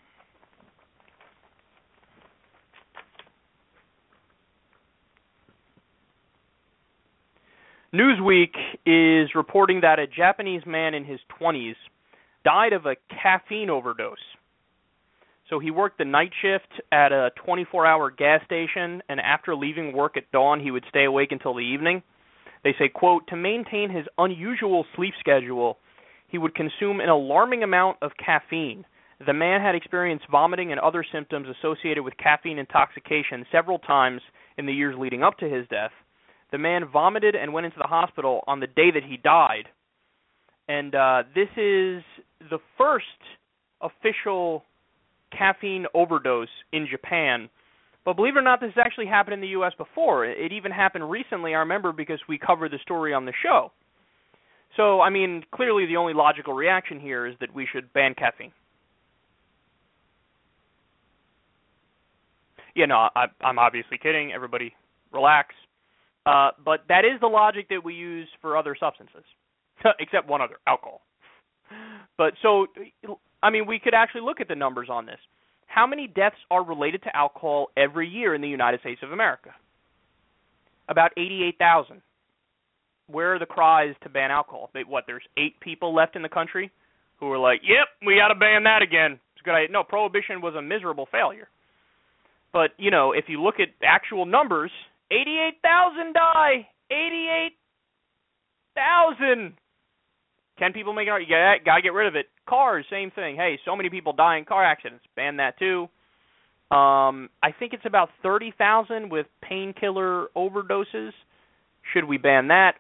Newsweek is reporting that a Japanese man in his 20s died of a caffeine overdose. So he worked the night shift at a 24-hour gas station, and after leaving work at dawn, he would stay awake until the evening. They say, quote, to maintain his unusual sleep schedule, he would consume an alarming amount of caffeine. The man had experienced vomiting and other symptoms associated with caffeine intoxication several times in the years leading up to his death. The man vomited and went into the hospital on the day that he died. And this is the first official caffeine overdose in Japan. But believe it or not, this has actually happened in the U.S. before. It even happened recently, I remember, because we covered the story on the show. So, I mean, clearly the only logical reaction here is that we should ban caffeine. Yeah, no, I'm obviously kidding. Everybody relax. But that is the logic that we use for other substances, except one other, alcohol. But so, I mean, we could actually look at the numbers on this. How many deaths are related to alcohol every year in the United States of America? About 88,000. Where are the cries to ban alcohol? There's 8 people left in the country who are like, yep, we got to ban that again. It's a good idea. No, Prohibition was a miserable failure. But, you know, if you look at actual numbers, 88,000 die. 88,000. Can people make it out? You got to get rid of it. Cars, same thing. Hey, so many people die in car accidents. Ban that too. I think it's about 30,000 with painkiller overdoses. Should we ban that?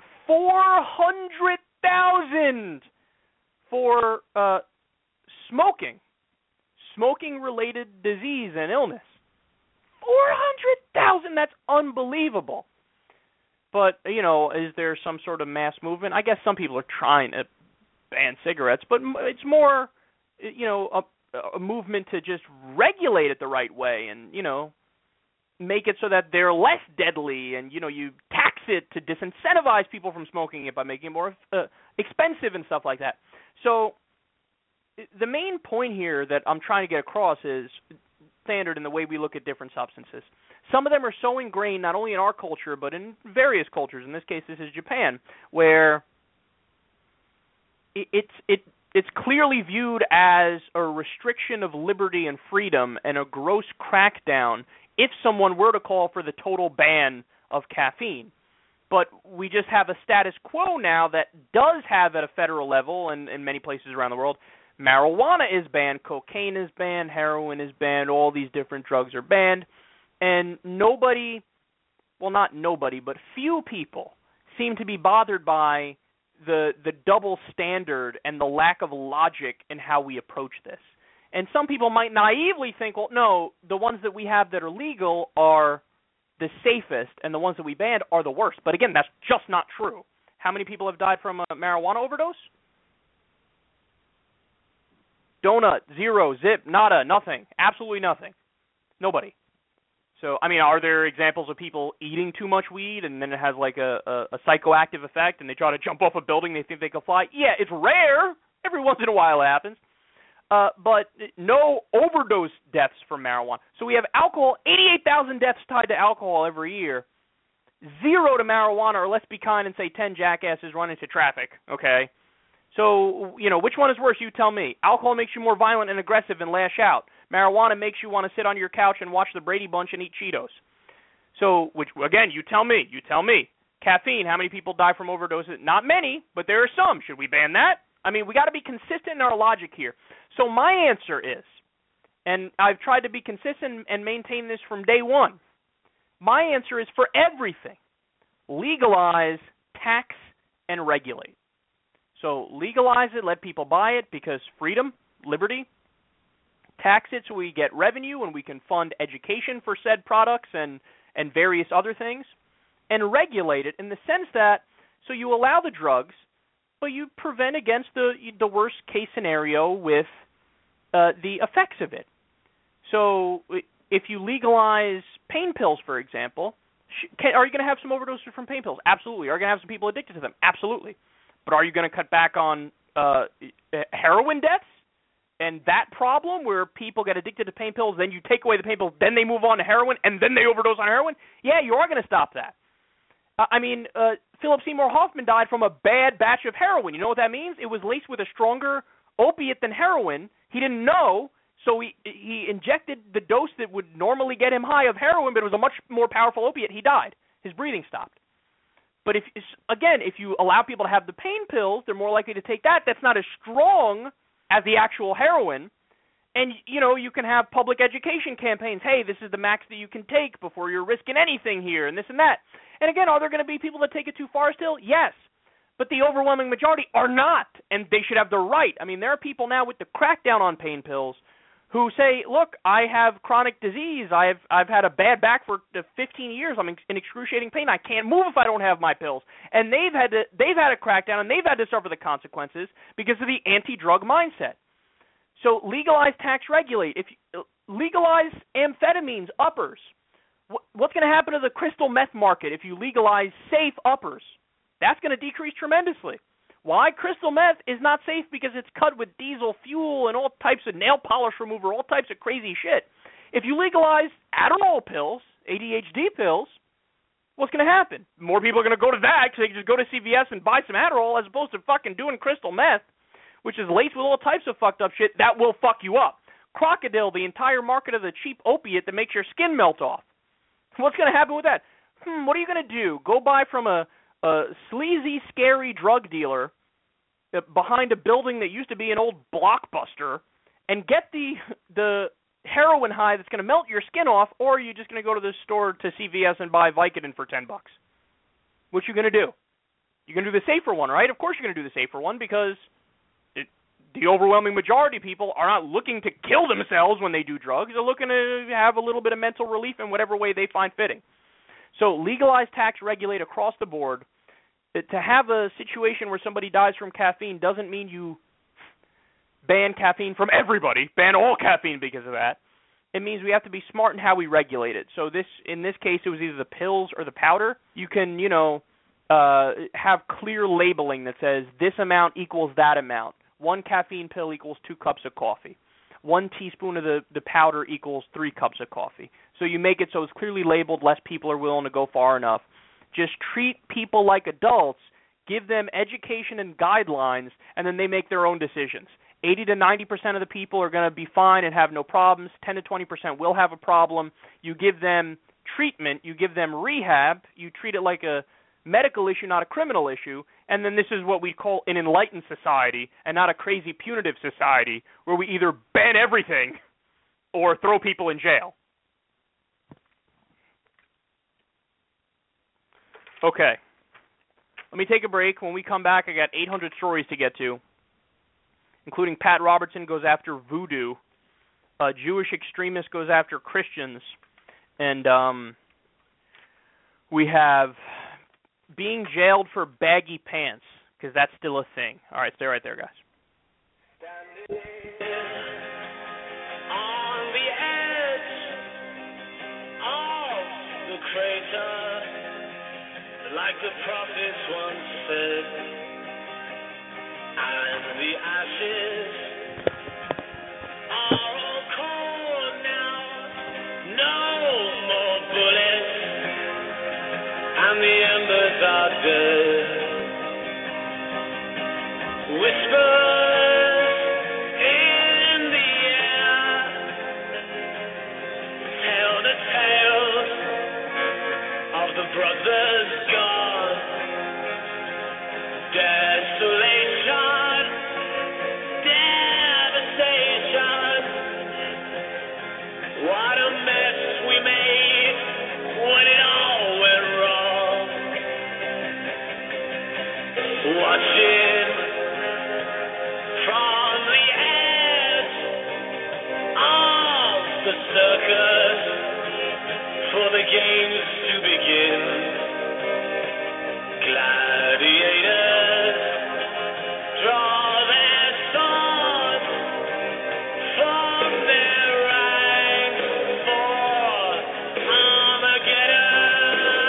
400,000 for smoking. Smoking-related disease and illness. 400,000, that's unbelievable. But, you know, is there some sort of mass movement? I guess some people are trying to ban cigarettes, but it's more, you know, a movement to just regulate it the right way and, you know, make it so that they're less deadly and, you know, you tax it to disincentivize people from smoking it by making it more expensive and stuff like that. So the main point here that I'm trying to get across is standard in the way we look at different substances. Some of them are so ingrained not only in our culture but in various cultures. In this case, this is Japan, where it's clearly viewed as a restriction of liberty and freedom and a gross crackdown if someone were to call for the total ban of caffeine. But we just have a status quo now that does have at a federal level and in many places around the world. Marijuana is banned, cocaine is banned, heroin is banned, all these different drugs are banned, and nobody, well, not nobody, but few people seem to be bothered by the double standard and the lack of logic in how we approach this. And some people might naively think, well, no, the ones that we have that are legal are the safest, and the ones that we banned are the worst. But again, that's just not true. How many people have died from a marijuana overdose? Donut, zero, zip, nada, nothing, absolutely nothing. Nobody. So, I mean, are there examples of people eating too much weed and then it has like a psychoactive effect and they try to jump off a building, they think they can fly? Yeah, it's rare. Every once in a while it happens. But no overdose deaths from marijuana. So we have alcohol, 88,000 deaths tied to alcohol every year. 0 to marijuana, or let's be kind and say 10 jackasses run into traffic, okay? So, you know, which one is worse? You tell me. Alcohol makes you more violent and aggressive and lash out. Marijuana makes you want to sit on your couch and watch the Brady Bunch and eat Cheetos. So, which, again, you tell me. You tell me. Caffeine, how many people die from overdoses? Not many, but there are some. Should we ban that? I mean, we got to be consistent in our logic here. So my answer is, and I've tried to be consistent and maintain this from day one, my answer is for everything. Legalize, tax, and regulate. So legalize it, let people buy it because freedom, liberty. Tax it so we get revenue and we can fund education for said products and various other things. And regulate it in the sense that so you allow the drugs, but you prevent against the worst case scenario with the effects of it. So if you legalize pain pills, for example, Are you going to have some overdoses from pain pills? Absolutely. Are you going to have some people addicted to them? Absolutely. But are you going to cut back on heroin deaths and that problem where people get addicted to pain pills, then you take away the pain pills, then they move on to heroin, and then they overdose on heroin? Yeah, you are going to stop that. Philip Seymour Hoffman died from a bad batch of heroin. You know what that means? It was laced with a stronger opiate than heroin. He didn't know, so he injected the dose that would normally get him high of heroin, but it was a much more powerful opiate. He died. His breathing stopped. But if you allow people to have the pain pills, they're more likely to take that. That's not as strong as the actual heroin. And, you can have public education campaigns. Hey, this is the max that you can take before you're risking anything here, and this and that. And again, are there going to be people that take it too far still? Yes. But the overwhelming majority are not, and they should have the right. There are people now with the crackdown on pain pills who say, look, I have chronic disease. I've had a bad back for 15 years. I'm in excruciating pain. I can't move if I don't have my pills. And they've had a crackdown, and they've had to suffer the consequences because of the anti-drug mindset. So legalize, tax, regulate. If you legalize amphetamines, uppers. What's going to happen to the crystal meth market if you legalize safe uppers? That's going to decrease tremendously. Why? Crystal meth is not safe because it's cut with diesel fuel and all types of nail polish remover, all types of crazy shit. If you legalize Adderall pills, ADHD pills, what's going to happen? More people are going to go to that because they can just go to CVS and buy some Adderall as opposed to fucking doing crystal meth, which is laced with all types of fucked up shit that will fuck you up. Crocodile, the entire market of the cheap opiate that makes your skin melt off. What's going to happen with that? What are you going to do? Go buy from a sleazy, scary drug dealer behind a building that used to be an old Blockbuster and get the heroin high that's going to melt your skin off, or are you just going to go to the store to CVS and buy Vicodin for $10? What you going to do? You're going to do the safer one, right? Of course you're going to do the safer one because the overwhelming majority of people are not looking to kill themselves when they do drugs. They're looking to have a little bit of mental relief in whatever way they find fitting. So legalize, tax, regulate across the board. To have a situation where somebody dies from caffeine doesn't mean you ban caffeine from everybody, ban all caffeine because of that. It means we have to be smart in how we regulate it. So in this case, it was either the pills or the powder. You can, have clear labeling that says this amount equals that amount. 1 caffeine pill equals 2 cups of coffee. 1 teaspoon of the powder equals 3 cups of coffee. So you make it so it's clearly labeled, less people are willing to go far enough. Just treat people like adults, give them education and guidelines, and then they make their own decisions. 80 to 90% of the people are going to be fine and have no problems. 10 to 20% will have a problem. You give them treatment, you give them rehab, you treat it like a medical issue, not a criminal issue, and then this is what we call an enlightened society and not a crazy punitive society where we either ban everything or throw people in jail. Okay. Let me take a break. When we come back, I got 800 stories to get to, including Pat Robertson goes after voodoo, a Jewish extremist goes after Christians, and we have being jailed for baggy pants, because that's still a thing. All right, stay right there, guys. Standing on the edge of the crater, like the prophets once said, and the ashes are all cold now, no more bullets, and the embers are dead. Whispers in the air tell the tales of the brothers gone. Desolation, devastation. What a mess we made when it all went wrong. Watching from the edge of the circus for the games to begin. Gladiators draw their swords from their ranks for Armageddon.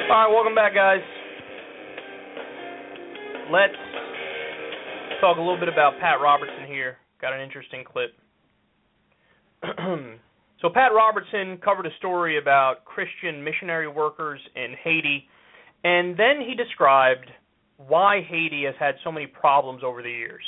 All right, welcome back, guys. Let's talk a little bit about Pat Robertson here. Got an interesting clip. So Pat Robertson covered a story about Christian missionary workers in Haiti, and then he described why Haiti has had so many problems over the years.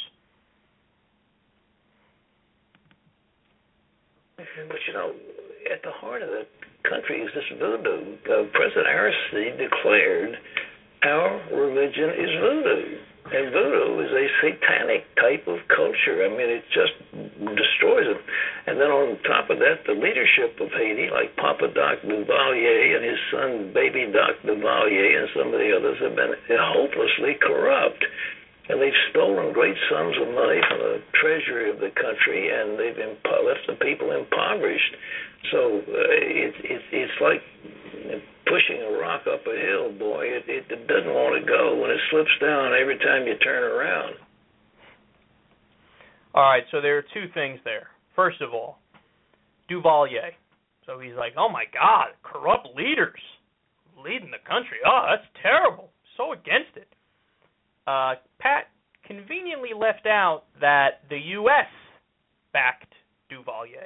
But, you know, at the heart of the country is this voodoo. President Aristide declared our religion is voodoo. And voodoo is a satanic type of culture. I mean, it just destroys it. And then on top of that, the leadership of Haiti, like Papa Doc Duvalier and his son, Baby Doc Duvalier, and some of the others have been hopelessly corrupt. And they've stolen great sums of money from the treasury of the country, and they've left the people impoverished. So it's like pushing a rock up a hill, boy. It doesn't want to go when it slips down every time you turn around. All right, so there are two things there. First of all, Duvalier. So he's like, oh, my God, corrupt leaders leading the country. Oh, that's terrible. So against it. Pat conveniently left out that the U.S. backed Duvalier.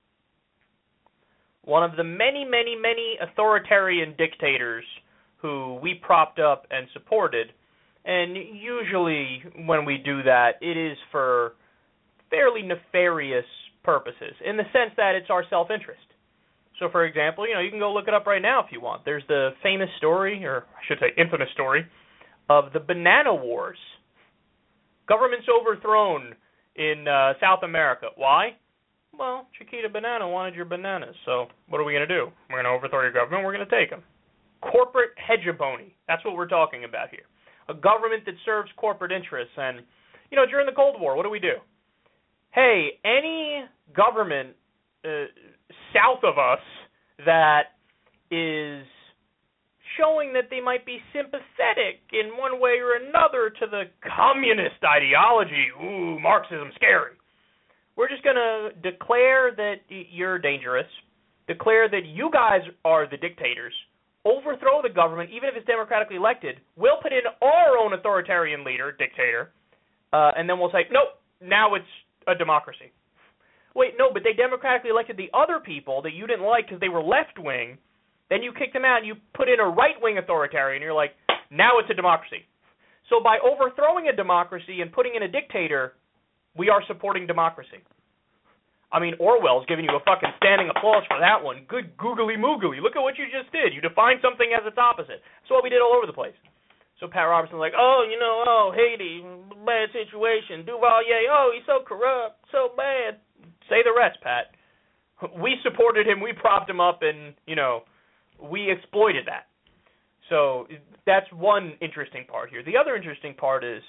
One of the many, many, many authoritarian dictators who we propped up and supported, and usually when we do that, it is for fairly nefarious purposes, in the sense that it's our self-interest. So, for example, you can go look it up right now if you want. There's the famous story, or I should say infamous story, of the Banana Wars. Governments overthrown in South America. Why? Well, Chiquita Banana wanted your bananas, so what are we going to do? We're going to overthrow your government, we're going to take them. Corporate hegemony, that's what we're talking about here. A government that serves corporate interests. And, during the Cold War, what do? Hey, any government south of us that is showing that they might be sympathetic in one way or another to the communist ideology, ooh, Marxism, scary. We're just going to declare that you're dangerous, declare that you guys are the dictators, overthrow the government, even if it's democratically elected. We'll put in our own authoritarian leader, dictator, and then we'll say, nope, now it's a democracy. Wait, no, but they democratically elected the other people that you didn't like because they were left-wing. Then you kicked them out and you put in a right-wing authoritarian. You're like, now it's a democracy. So by overthrowing a democracy and putting in a dictator, we are supporting democracy. I mean, Orwell's giving you a fucking standing applause for that one. Good googly-moogly. Look at what you just did. You defined something as its opposite. That's what we did all over the place. So Pat Robertson's like, Haiti, bad situation. Duvalier, he's so corrupt, so bad. Say the rest, Pat. We supported him, we propped him up, and, we exploited that. So that's one interesting part here. The other interesting part is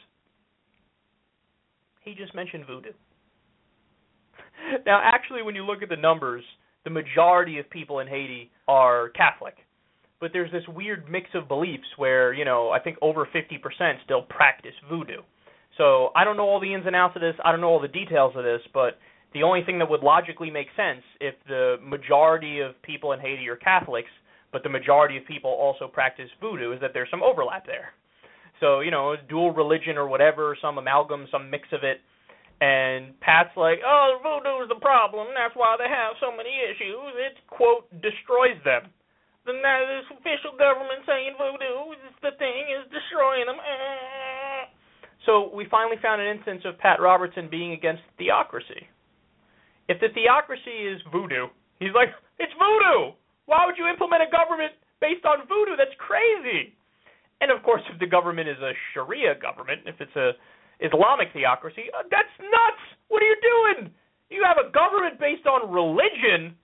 he just mentioned voodoo. Now, actually, when you look at the numbers, the majority of people in Haiti are Catholic. But there's this weird mix of beliefs where, I think over 50% still practice voodoo. So I don't know all the ins and outs of this. I don't know all the details of this, but the only thing that would logically make sense if the majority of people in Haiti are Catholics, but the majority of people also practice voodoo, is that there's some overlap there. So, dual religion or whatever, some amalgam, some mix of it. And Pat's like, voodoo is the problem. That's why they have so many issues. It, quote, destroys them. This official government saying voodoo is the thing, is destroying them. So we finally found an instance of Pat Robertson being against theocracy. If the theocracy is voodoo, he's like, it's voodoo! Why would you implement a government based on voodoo? That's crazy! And, of course, if the government is a Sharia government, if it's a Islamic theocracy, that's nuts! What are you doing? You have a government based on religion?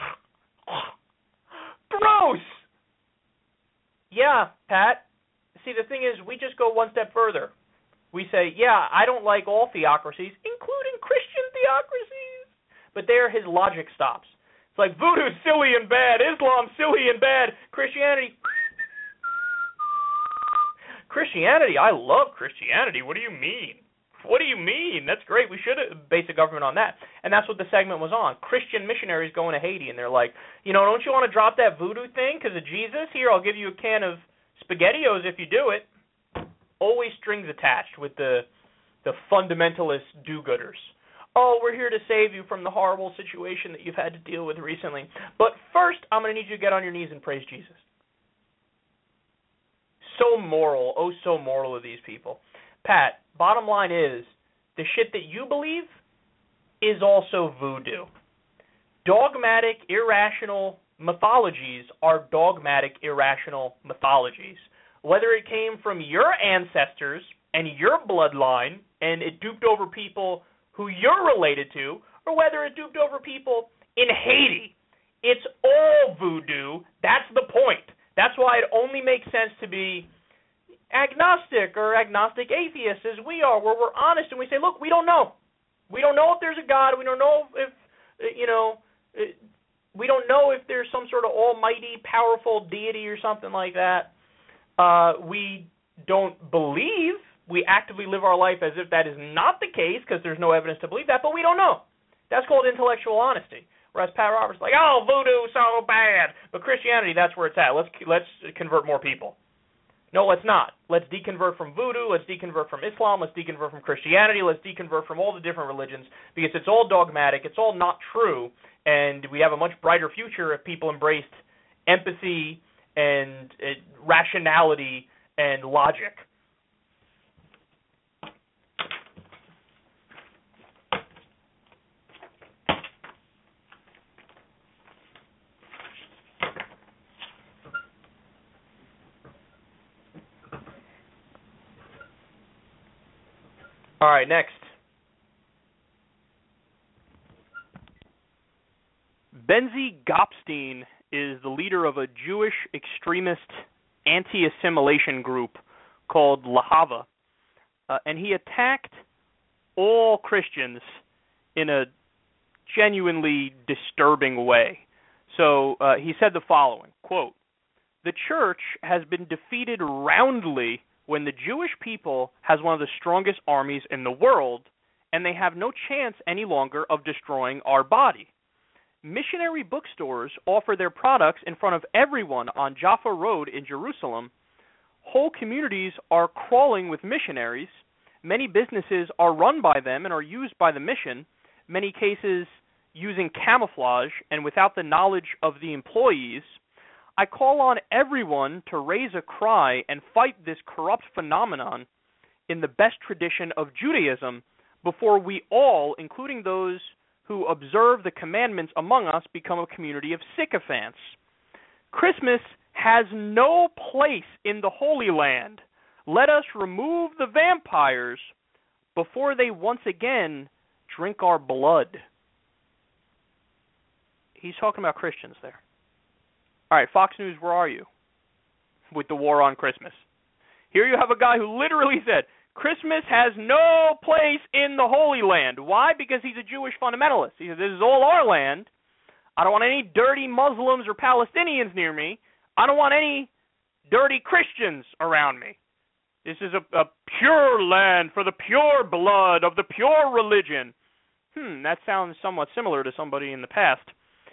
Gross! Yeah, Pat. See, the thing is, we just go one step further. We say, yeah, I don't like all theocracies, including Christian theocracies. But there his logic stops. It's like, voodoo's silly and bad, Islam's silly and bad, Christianity, I love Christianity. What do you mean? What do you mean? That's great. We should base a government on that. And that's what the segment was on. Christian missionaries going to Haiti, and they're like, don't you want to drop that voodoo thing because of Jesus? Here, I'll give you a can of SpaghettiOs, if you do it, always strings attached with the fundamentalist do-gooders. Oh, we're here to save you from the horrible situation that you've had to deal with recently. But first, I'm going to need you to get on your knees and praise Jesus. So moral, oh so moral of these people. Pat, bottom line is, the shit that you believe is also voodoo. Dogmatic, irrational mythologies are dogmatic, irrational mythologies. Whether it came from your ancestors and your bloodline, and it duped over people who you're related to, or whether it duped over people in Haiti. It's all voodoo. That's the point. That's why it only makes sense to be agnostic or agnostic atheists as we are, where we're honest and we say, look, we don't know. We don't know if there's a God. We don't know if, we don't know if there's some sort of almighty, powerful deity or something like that. We don't believe. We actively live our life as if that is not the case because there's no evidence to believe that, but we don't know. That's called intellectual honesty. Whereas Pat Roberts is like, oh, voodoo, so bad. But Christianity, that's where it's at. Let's convert more people. No, let's not. Let's deconvert from voodoo. Let's deconvert from Islam. Let's deconvert from Christianity. Let's deconvert from all the different religions because it's all dogmatic. It's all not true. And we have a much brighter future if people embraced empathy and rationality and logic. All right, next. Benzi Gopstein is the leader of a Jewish extremist anti-assimilation group called Lahava, and he attacked all Christians in a genuinely disturbing way. So he said the following, quote, "The church has been defeated roundly when the Jewish people has one of the strongest armies in the world, and they have no chance any longer of destroying our body. Missionary bookstores offer their products in front of everyone on Jaffa Road in Jerusalem. Whole communities are crawling with missionaries. Many businesses are run by them and are used by the mission, many cases using camouflage and without the knowledge of the employees. I call on everyone to raise a cry and fight this corrupt phenomenon in the best tradition of Judaism before we all, including those who observe the commandments among us, become a community of sycophants. Christmas has no place in the Holy Land. Let us remove the vampires before they once again drink our blood." He's talking about Christians there. All right, Fox News, where are you with the war on Christmas? Here you have a guy who literally said, Christmas has no place in the Holy Land. Why? Because he's a Jewish fundamentalist. He says, this is all our land. I don't want any dirty Muslims or Palestinians near me. I don't want any dirty Christians around me. This is a pure land for the pure blood of the pure religion. That sounds somewhat similar to somebody in the past.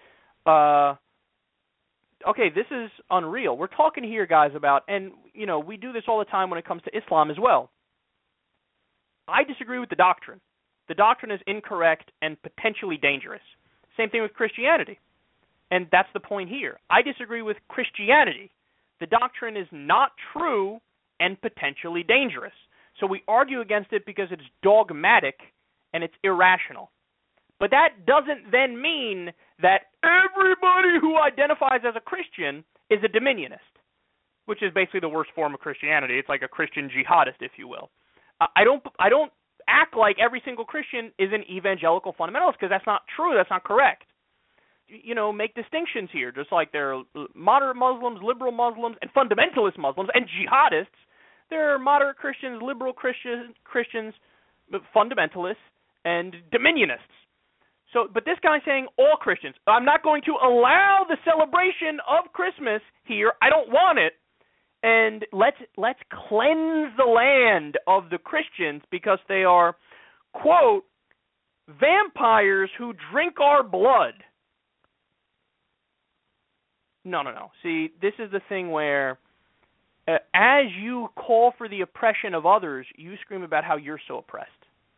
Okay, this is unreal. We're talking here, guys, about, and, we do this all the time when it comes to Islam as well. I disagree with the doctrine. The doctrine is incorrect and potentially dangerous. Same thing with Christianity. And that's the point here. I disagree with Christianity. The doctrine is not true and potentially dangerous. So we argue against it because it's dogmatic and it's irrational. But that doesn't then mean that everybody who identifies as a Christian is a dominionist, which is basically the worst form of Christianity. It's like a Christian jihadist, if you will. I don't act like every single Christian is an evangelical fundamentalist because that's not true. That's not correct. Make distinctions here, just like there are moderate Muslims, liberal Muslims, and fundamentalist Muslims, and jihadists. There are moderate Christians, liberal Christians, fundamentalists, and dominionists. So, but this guy's saying all Christians. I'm not going to allow the celebration of Christmas here. I don't want it. And let's cleanse the land of the Christians because they are, quote, vampires who drink our blood. No. See, this is the thing where, as you call for the oppression of others, you scream about how you're so oppressed.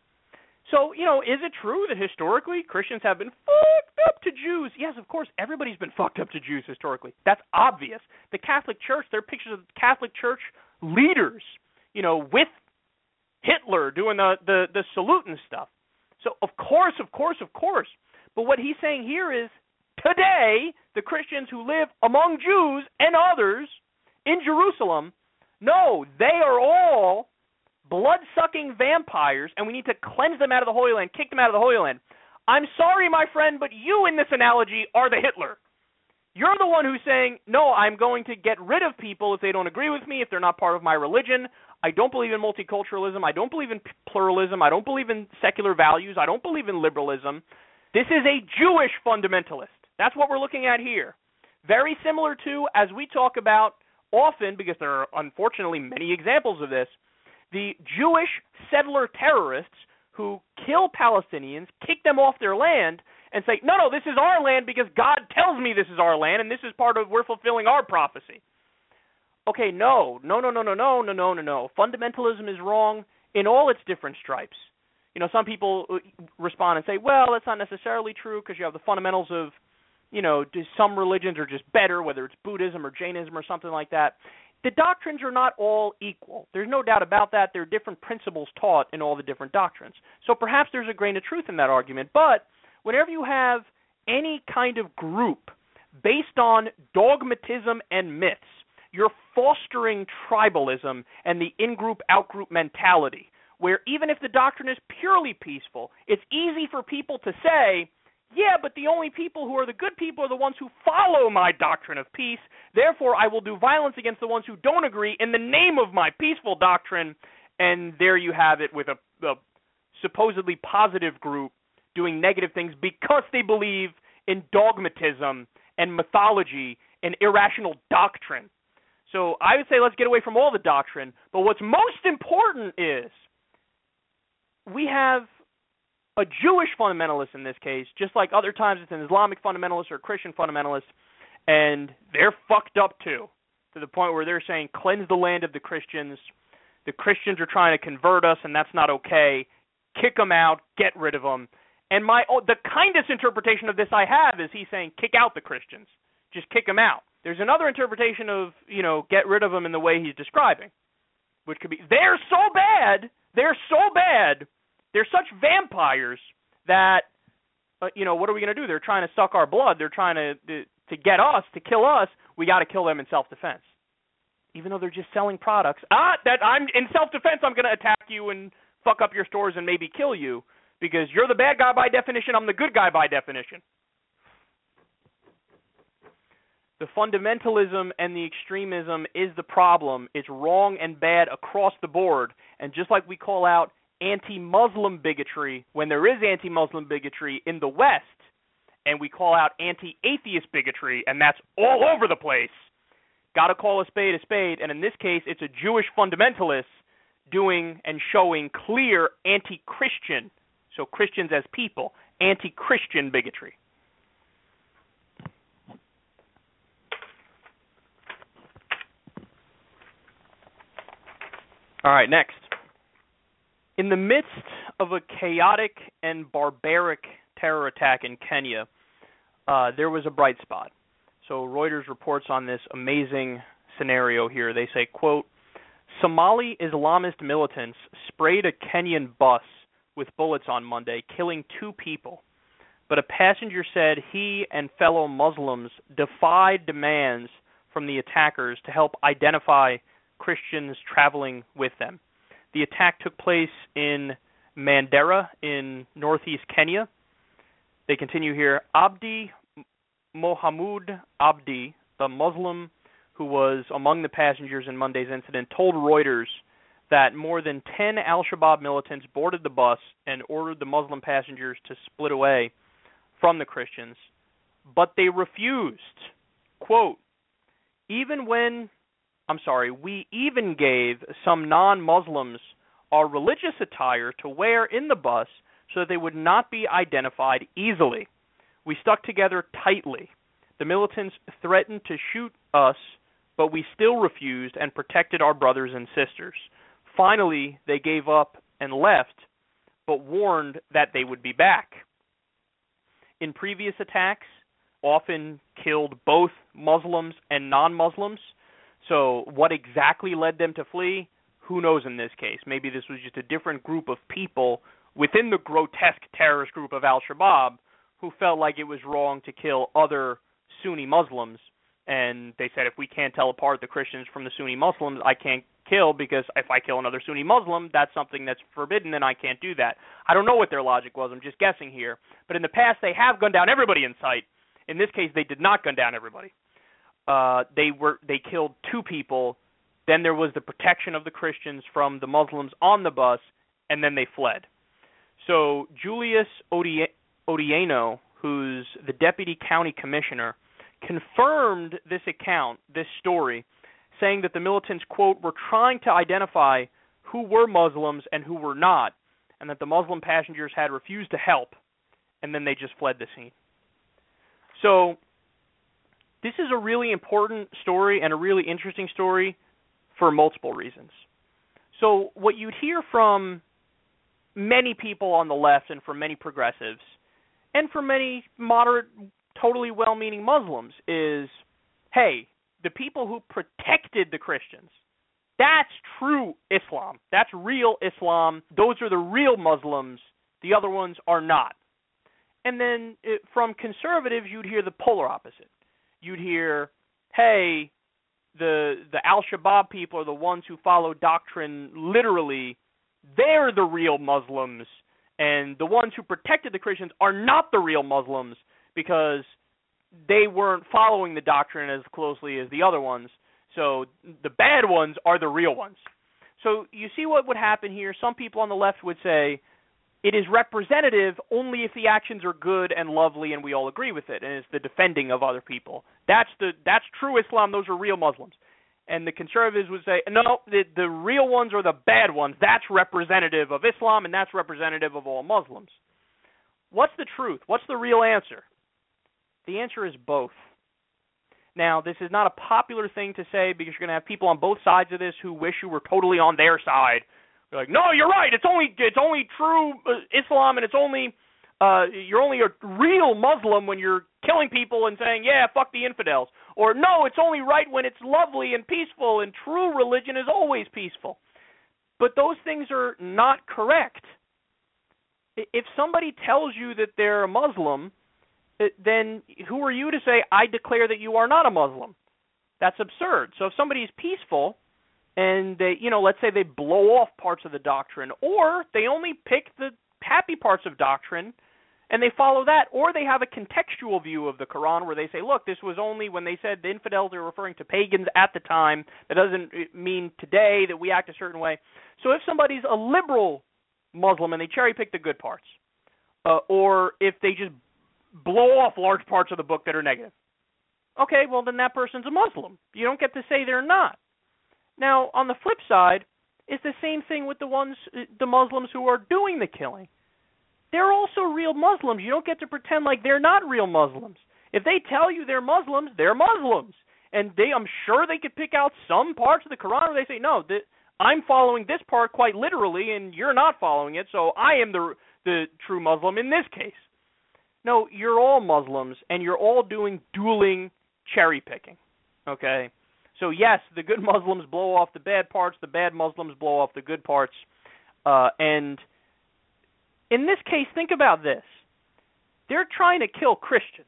So, is it true that historically Christians have been fucked up to Jews? Yes, of course, everybody's been fucked up to Jews historically. That's obvious. The Catholic Church, there are pictures of Catholic Church leaders, with Hitler doing the salute and stuff. So, of course. But what he's saying here is, today, the Christians who live among Jews and others in Jerusalem, no, they are all blood-sucking vampires, and we need to cleanse them out of the Holy Land, kick them out of the Holy Land. I'm sorry, my friend, but you in this analogy are the Hitler. You're the one who's saying, no, I'm going to get rid of people if they don't agree with me, if they're not part of my religion. I don't believe in multiculturalism. I don't believe in pluralism. I don't believe in secular values. I don't believe in liberalism. This is a Jewish fundamentalist. That's what we're looking at here. Very similar to, as we talk about often, because there are unfortunately many examples of this, the Jewish settler terrorists who kill Palestinians, kick them off their land, and say, no, this is our land because God tells me this is our land, and this is part of, we're fulfilling our prophecy. Okay, no. Fundamentalism is wrong in all its different stripes. Some people respond and say, well, that's not necessarily true because you have the fundamentals of, some religions are just better, whether it's Buddhism or Jainism or something like that. The doctrines are not all equal. There's no doubt about that. There are different principles taught in all the different doctrines. So perhaps there's a grain of truth in that argument. But whenever you have any kind of group based on dogmatism and myths, you're fostering tribalism and the in-group, out-group mentality, where even if the doctrine is purely peaceful, it's easy for people to say, yeah, but the only people who are the good people are the ones who follow my doctrine of peace. Therefore, I will do violence against the ones who don't agree in the name of my peaceful doctrine. And there you have it with a supposedly positive group doing negative things because they believe in dogmatism and mythology and irrational doctrine. So I would say let's get away from all the doctrine. But what's most important is we have a Jewish fundamentalist in this case, just like other times it's an Islamic fundamentalist or a Christian fundamentalist, and they're fucked up too, to the point where they're saying, cleanse the land of the Christians are trying to convert us, and that's not okay, kick them out, get rid of them. And the kindest interpretation of this I have is he's saying, kick out the Christians, just kick them out. There's another interpretation of, get rid of them in the way he's describing, which could be, they're so bad, they're such vampires that, what are we going to do? They're trying to suck our blood. They're trying to get us, to kill us. We got to kill them in self-defense. Even though they're just selling products. I'm in self-defense, I'm going to attack you and fuck up your stores and maybe kill you because you're the bad guy by definition, I'm the good guy by definition. The fundamentalism and the extremism is the problem. It's wrong and bad across the board. And just like we call out anti-Muslim bigotry when there is anti-Muslim bigotry in the West, and we call out anti-atheist bigotry, and that's all over the place. Got to call a spade, and in this case, it's a Jewish fundamentalist doing and showing clear anti-Christian, so Christians as people, anti-Christian bigotry. All right, next. In the midst of a chaotic and barbaric terror attack in Kenya, there was a bright spot. So Reuters reports on this amazing scenario here. They say, quote, Somali Islamist militants sprayed a Kenyan bus with bullets on Monday, killing 2 people. But a passenger said he and fellow Muslims defied demands from the attackers to help identify Christians traveling with them. The attack took place in Mandera in northeast Kenya. They continue here. Abdi Mohamud Abdi, the Muslim who was among the passengers in Monday's incident, told Reuters that more than 10 al-Shabaab militants boarded the bus and ordered the Muslim passengers to split away from the Christians, but they refused. Quote, we even gave some non-Muslims our religious attire to wear in the bus so that they would not be identified easily. We stuck together tightly. The militants threatened to shoot us, but we still refused and protected our brothers and sisters. Finally, they gave up and left, but warned that they would be back. In previous attacks, often killed both Muslims and non-Muslims. So what exactly led them to flee? Who knows in this case? Maybe this was just a different group of people within the grotesque terrorist group of Al-Shabaab who felt like it was wrong to kill other Sunni Muslims. And they said, if we can't tell apart the Christians from the Sunni Muslims, I can't kill, because if I kill another Sunni Muslim, that's something that's forbidden and I can't do that. I don't know what their logic was. I'm just guessing here. But in the past, they have gunned down everybody in sight. In this case, they did not gun down everybody. They killed 2 people. Then there was the protection of the Christians from the Muslims on the bus, and then they fled. So Julius Odiano, who's the deputy county commissioner, confirmed this account, this story, saying that the militants, quote, were trying to identify who were Muslims and who were not, and that the Muslim passengers had refused to help, and then they just fled the scene. So this is a really important story and a really interesting story for multiple reasons. So what you'd hear from many people on the left and from many progressives and from many moderate, totally well-meaning Muslims is, hey, the people who protected the Christians, that's true Islam. That's real Islam. Those are the real Muslims. The other ones are not. And then from conservatives, you'd hear the polar opposite. You'd hear, hey, the Al-Shabaab people are the ones who follow doctrine literally. They're the real Muslims. And the ones who protected the Christians are not the real Muslims because they weren't following the doctrine as closely as the other ones. So the bad ones are the real ones. So you see what would happen here. Some people on the left would say it is representative only if the actions are good and lovely and we all agree with it, and it's the defending of other people. That's true Islam. Those are real Muslims. And the conservatives would say, no, the real ones are the bad ones. That's representative of Islam, and that's representative of all Muslims. What's the truth? What's the real answer? The answer is both. Now, this is not a popular thing to say because you're going to have people on both sides of this who wish you were totally on their side. They're like, no, you're right. It's only true Islam, and it's only you're only a real Muslim when you're killing people and saying, yeah, fuck the infidels. Or no, it's only right when it's lovely and peaceful, and true religion is always peaceful. But those things are not correct. If somebody tells you that they're a Muslim, then who are you to say, I declare that you are not a Muslim? That's absurd. So if somebody's peaceful and they, let's say they blow off parts of the doctrine, or they only pick the happy parts of doctrine and they follow that, or they have a contextual view of the Quran where they say, look, this was only when they said the infidels, they're referring to pagans at the time. That doesn't mean today that we act a certain way. So if somebody's a liberal Muslim and they cherry pick the good parts, or if they just blow off large parts of the book that are negative, okay, well, then that person's a Muslim. You don't get to say they're not. Now, on the flip side, it's the same thing with the Muslims who are doing the killing. They're also real Muslims. You don't get to pretend like they're not real Muslims. If they tell you they're Muslims, they're Muslims. And I'm sure they could pick out some parts of the Quran where they say, no, I'm following this part quite literally, and you're not following it, so I am the true Muslim in this case. No, you're all Muslims, and you're all doing dueling cherry picking, okay? So yes, the good Muslims blow off the bad parts, the bad Muslims blow off the good parts, and in this case, think about this. They're trying to kill Christians.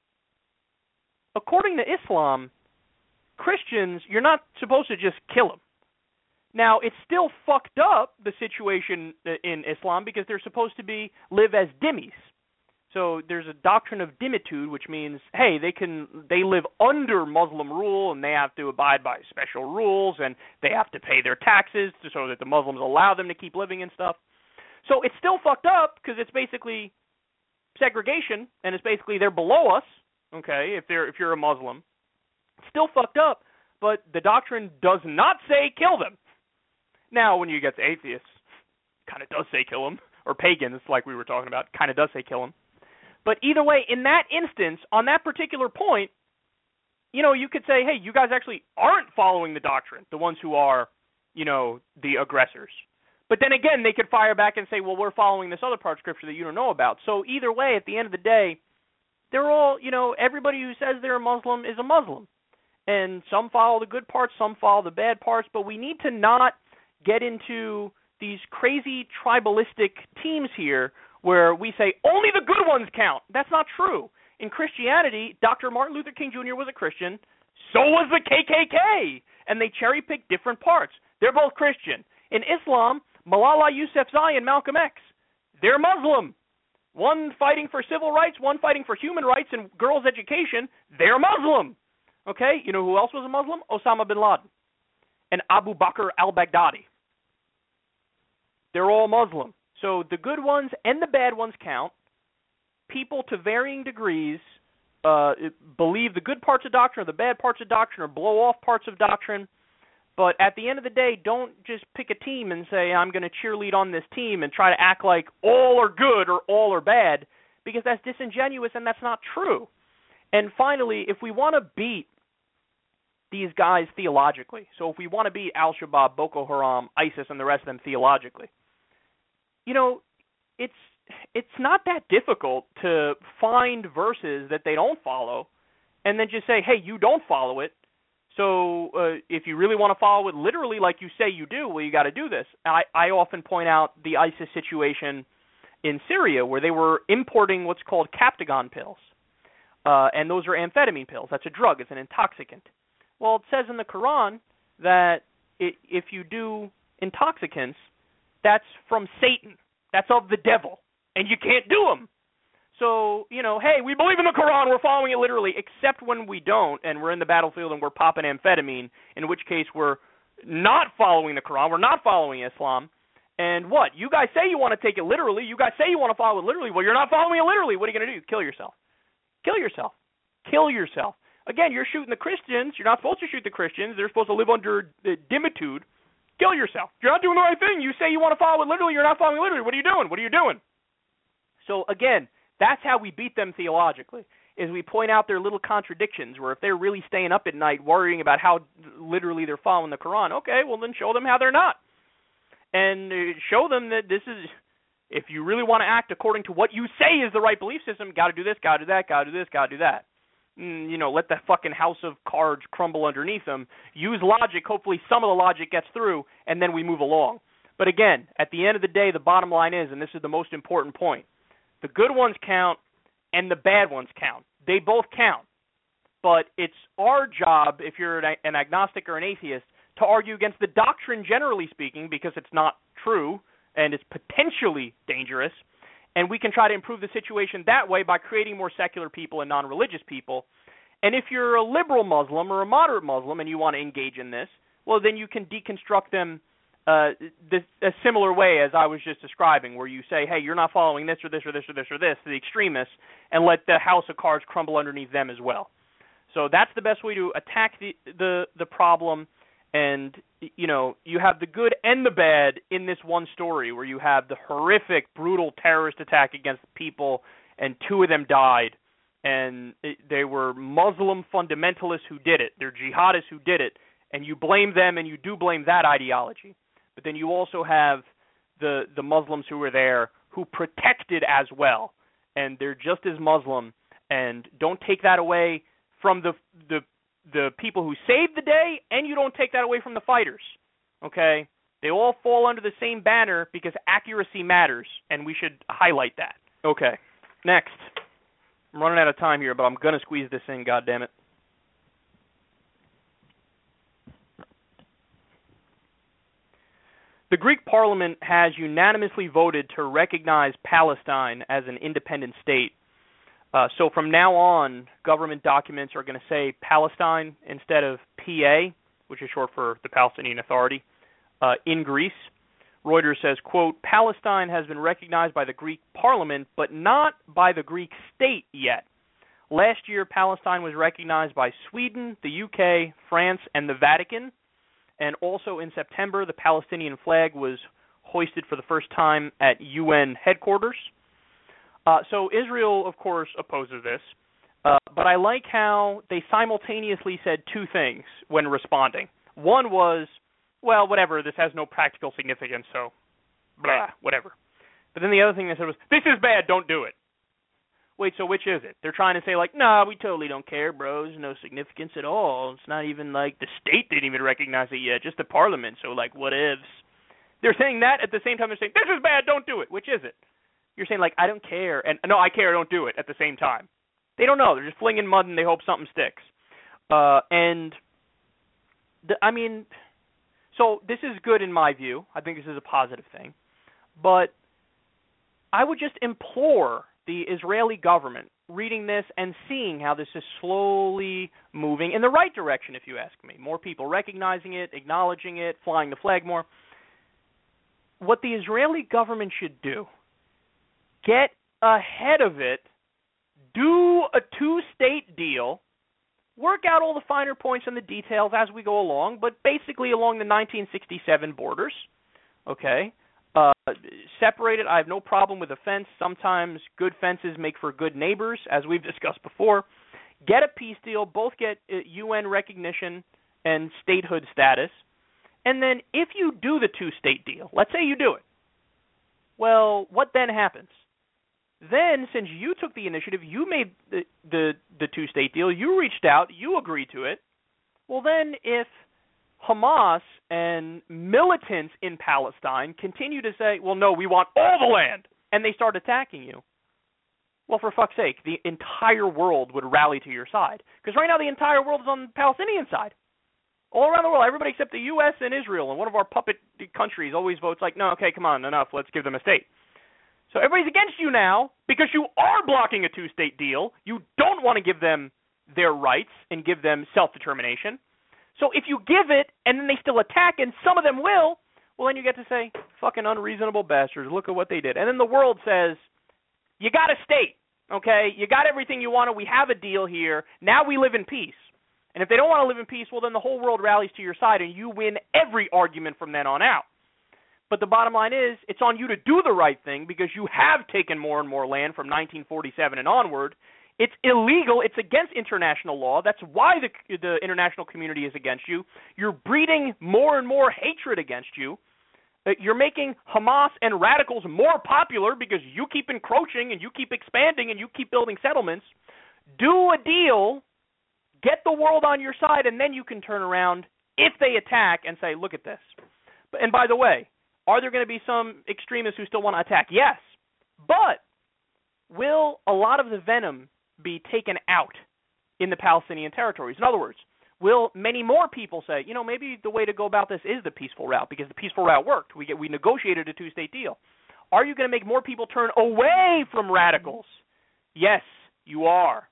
According to Islam, Christians, you're not supposed to just kill them. Now, it's still fucked up, the situation in Islam, because they're supposed to live as dhimmis. So there's a doctrine of dhimmitude, which means, hey, they live under Muslim rule, and they have to abide by special rules, and they have to pay their taxes so that the Muslims allow them to keep living and stuff. So it's still fucked up because it's basically segregation, and it's basically they're below us, okay, if you're a Muslim. It's still fucked up, but the doctrine does not say kill them. Now, when you get to atheists, kind of does say kill them, or pagans, like we were talking about, kind of does say kill them. But either way, in that instance, on that particular point, you could say, hey, you guys actually aren't following the doctrine, the ones who are, the aggressors. But then again, they could fire back and say, well, we're following this other part of Scripture that you don't know about. So either way, at the end of the day, they're all, everybody who says they're a Muslim is a Muslim. And some follow the good parts, some follow the bad parts, but we need to not get into these crazy tribalistic teams here where we say only the good ones count. That's not true. In Christianity, Dr. Martin Luther King Jr. was a Christian. So was the KKK. And they cherry-picked different parts. They're both Christian. In Islam, Malala Yousafzai and Malcolm X, they're Muslim. One fighting for civil rights, one fighting for human rights and girls' education. They're Muslim. Okay? You know who else was a Muslim? Osama bin Laden and Abu Bakr al-Baghdadi. They're all Muslim. So the good ones and the bad ones count. People to varying degrees believe the good parts of doctrine or the bad parts of doctrine or blow off parts of doctrine. But at the end of the day, don't just pick a team and say, I'm going to cheerlead on this team and try to act like all are good or all are bad, because that's disingenuous and that's not true. And finally, if we want to beat these guys theologically, so if we want to beat Al-Shabaab, Boko Haram, ISIS, and the rest of them theologically, it's not that difficult to find verses that they don't follow and then just say, hey, you don't follow it. So if you really want to follow it literally like you say you do, well, you got to do this. I often point out the ISIS situation in Syria where they were importing what's called Captagon pills. And those are amphetamine pills. That's a drug. It's an intoxicant. Well, it says in the Quran that if you do intoxicants, that's from Satan. That's of the devil. And you can't do them. So, hey, we believe in the Quran, we're following it literally, except when we don't, and we're in the battlefield and we're popping amphetamine, in which case we're not following the Quran, we're not following Islam. And what? You guys say you want to take it literally, you guys say you want to follow it literally, well, you're not following it literally. What are you going to do? Kill yourself. Kill yourself. Kill yourself. Again, you're shooting the Christians. You're not supposed to shoot the Christians. They're supposed to live under dimitude. Kill yourself. You're not doing the right thing. You say you want to follow it literally, you're not following it literally. What are you doing? What are you doing? So, again, that's how we beat them theologically, is we point out their little contradictions, where if they're really staying up at night worrying about how literally they're following the Quran, okay, well then show them how they're not. And show them that this is, if you really want to act according to what you say is the right belief system, got to do this, got to do that, got to do this, got to do that. Let the fucking house of cards crumble underneath them. Use logic, hopefully some of the logic gets through, and then we move along. But again, at the end of the day, the bottom line is, and this is the most important point, the good ones count and the bad ones count. They both count. But it's our job, if you're an agnostic or an atheist, to argue against the doctrine generally speaking, because it's not true and it's potentially dangerous. And we can try to improve the situation that way by creating more secular people and non-religious people. And if you're a liberal Muslim or a moderate Muslim and you want to engage in this, well, then you can deconstruct them a similar way as I was just describing, where you say, hey, you're not following this or this or this or this or this, the extremists, and let the house of cards crumble underneath them as well. So that's the best way to attack the problem. And, you have the good and the bad in this one story, where you have the horrific, brutal terrorist attack against people, and 2 of them died. And they were Muslim fundamentalists who did it. They're jihadists who did it. And you blame them, and you do blame that ideology. But then you also have the Muslims who were there who protected as well. And they're just as Muslim. And don't take that away from the people who saved the day, and you don't take that away from the fighters. Okay? They all fall under the same banner because accuracy matters, and we should highlight that. Okay. Next. I'm running out of time here, but I'm going to squeeze this in, goddammit. The Greek parliament has unanimously voted to recognize Palestine as an independent state. So from now on, government documents are going to say Palestine instead of PA, which is short for the Palestinian Authority, in Greece. Reuters says, quote, Palestine has been recognized by the Greek parliament, but not by the Greek state yet. Last year, Palestine was recognized by Sweden, the UK, France, and the Vatican. And also in September, the Palestinian flag was hoisted for the first time at UN headquarters. So Israel, of course, opposes this. But I like how they simultaneously said two things when responding. One was, well, whatever, this has no practical significance, so blah, whatever. But then the other thing they said was, this is bad, don't do it. Wait, so which is it? They're trying to say, like, nah, we totally don't care, bro. There's no significance at all. It's not even like the state didn't even recognize it yet, just the parliament, so, like, what ifs? They're saying that at the same time they're saying, this is bad, don't do it. Which is it? You're saying, like, I don't care, and no, I care, don't do it at the same time. They don't know. They're just flinging mud and they hope something sticks. So this is good in my view. I think this is a positive thing. But I would just implore the Israeli government reading this and seeing how this is slowly moving in the right direction, if you ask me. More people recognizing it, acknowledging it, flying the flag more. What the Israeli government should do, get ahead of it, do a two-state deal, work out all the finer points and the details as we go along, but basically along the 1967 borders, okay? Separated, I have no problem with a fence. Sometimes good fences make for good neighbors, as we've discussed before. Get a peace deal, both get UN recognition and statehood status, and then if you do the two-state deal, let's say you do it, well, what then happens? Then, since you took the initiative, you made the two-state deal, you reached out, you agreed to it, well then if Hamas and militants in Palestine continue to say, well, no, we want all the land, and they start attacking you, well, for fuck's sake, the entire world would rally to your side. Because right now the entire world is on the Palestinian side. All around the world, everybody except the U.S. and Israel, and one of our puppet countries always votes like, no, okay, come on, enough, let's give them a state. So everybody's against you now because you are blocking a two-state deal. You don't want to give them their rights and give them self-determination. So if you give it and then they still attack, and some of them will, well, then you get to say, fucking unreasonable bastards, look at what they did. And then the world says, you got a state, okay? You got everything you wanted. We have a deal here. Now we live in peace. And if they don't want to live in peace, well, then the whole world rallies to your side, and you win every argument from then on out. But the bottom line is, it's on you to do the right thing because you have taken more and more land from 1947 and onward. It's illegal. It's against international law. That's why the international community is against you. You're breeding more and more hatred against you. You're making Hamas and radicals more popular because you keep encroaching and you keep expanding and you keep building settlements. Do a deal, get the world on your side, and then you can turn around if they attack and say, look at this. And by the way, are there going to be some extremists who still want to attack? Yes. But will a lot of the venom be taken out in the Palestinian territories? In other words, will many more people say, you know, maybe the way to go about this is the peaceful route because the peaceful route worked. We negotiated a two-state deal. Are you going to make more people turn away from radicals? Yes, you are.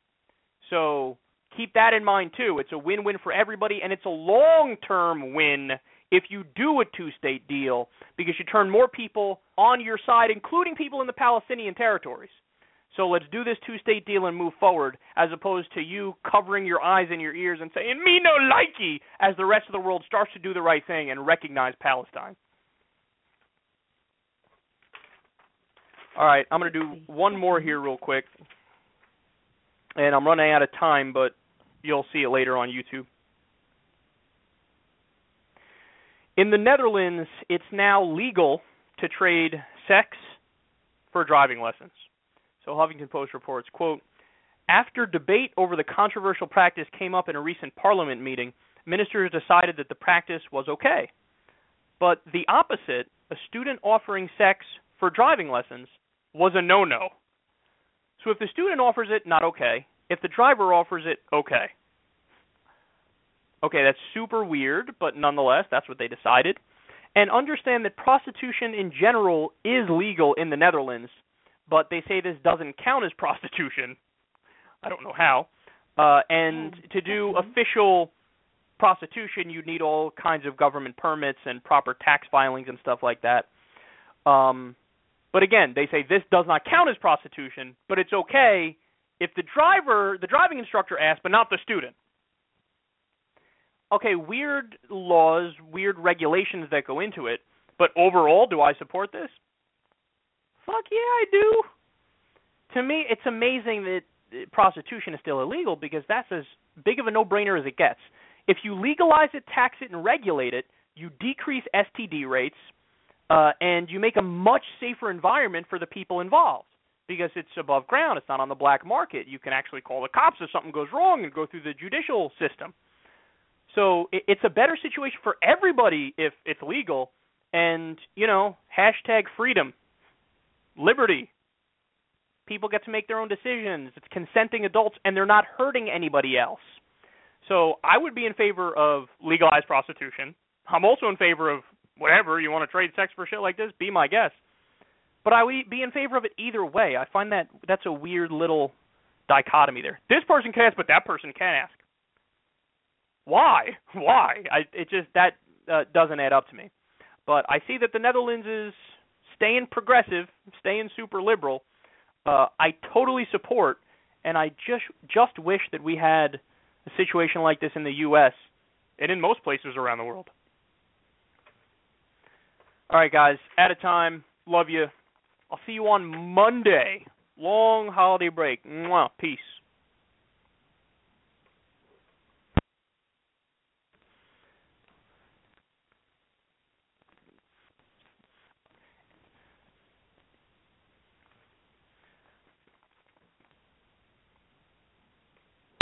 So keep that in mind, too. It's a win-win for everybody, and it's a long-term win if you do a two-state deal because you turn more people on your side, including people in the Palestinian territories. So let's do this two-state deal and move forward as opposed to you covering your eyes and your ears and saying, me no likey, as the rest of the world starts to do the right thing and recognize Palestine. All right, I'm going to do one more here real quick. And I'm running out of time, but you'll see it later on YouTube. In the Netherlands, it's now legal to trade sex for driving lessons. So Huffington Post reports, quote, after debate over the controversial practice came up in a recent parliament meeting, ministers decided that the practice was okay. But the opposite, a student offering sex for driving lessons, was a no-no. So if the student offers it, not okay. If the driver offers it, okay. Okay, that's super weird, but nonetheless, that's what they decided. And understand that prostitution in general is legal in the Netherlands, but they say this doesn't count as prostitution. I don't know how. And to do official prostitution, you need all kinds of government permits and proper tax filings and stuff like that. But again, they say this does not count as prostitution, but it's okay if the driving instructor asks, but not the student. Okay, weird laws, weird regulations that go into it, but overall, do I support this? Fuck yeah, I do. To me, it's amazing that prostitution is still illegal because that's as big of a no-brainer as it gets. If you legalize it, tax it, and regulate it, you decrease STD rates, and you make a much safer environment for the people involved because it's above ground. It's not on the black market. You can actually call the cops if something goes wrong and go through the judicial system. So it's a better situation for everybody if it's legal. And, hashtag freedom, liberty. People get to make their own decisions. It's consenting adults, and they're not hurting anybody else. So I would be in favor of legalized prostitution. I'm also in favor of whatever. You want to trade sex for shit like this? Be my guest. But I would be in favor of it either way. I find that's a weird little dichotomy there. This person can ask, but that person can't ask. Why? That doesn't add up to me. But I see that the Netherlands is staying progressive, staying super liberal. I totally support, and I just wish that we had a situation like this in the U.S. and in most places around the world. All right, guys, out of time. Love you. I'll see you on Monday. Long holiday break. Mwah. Peace.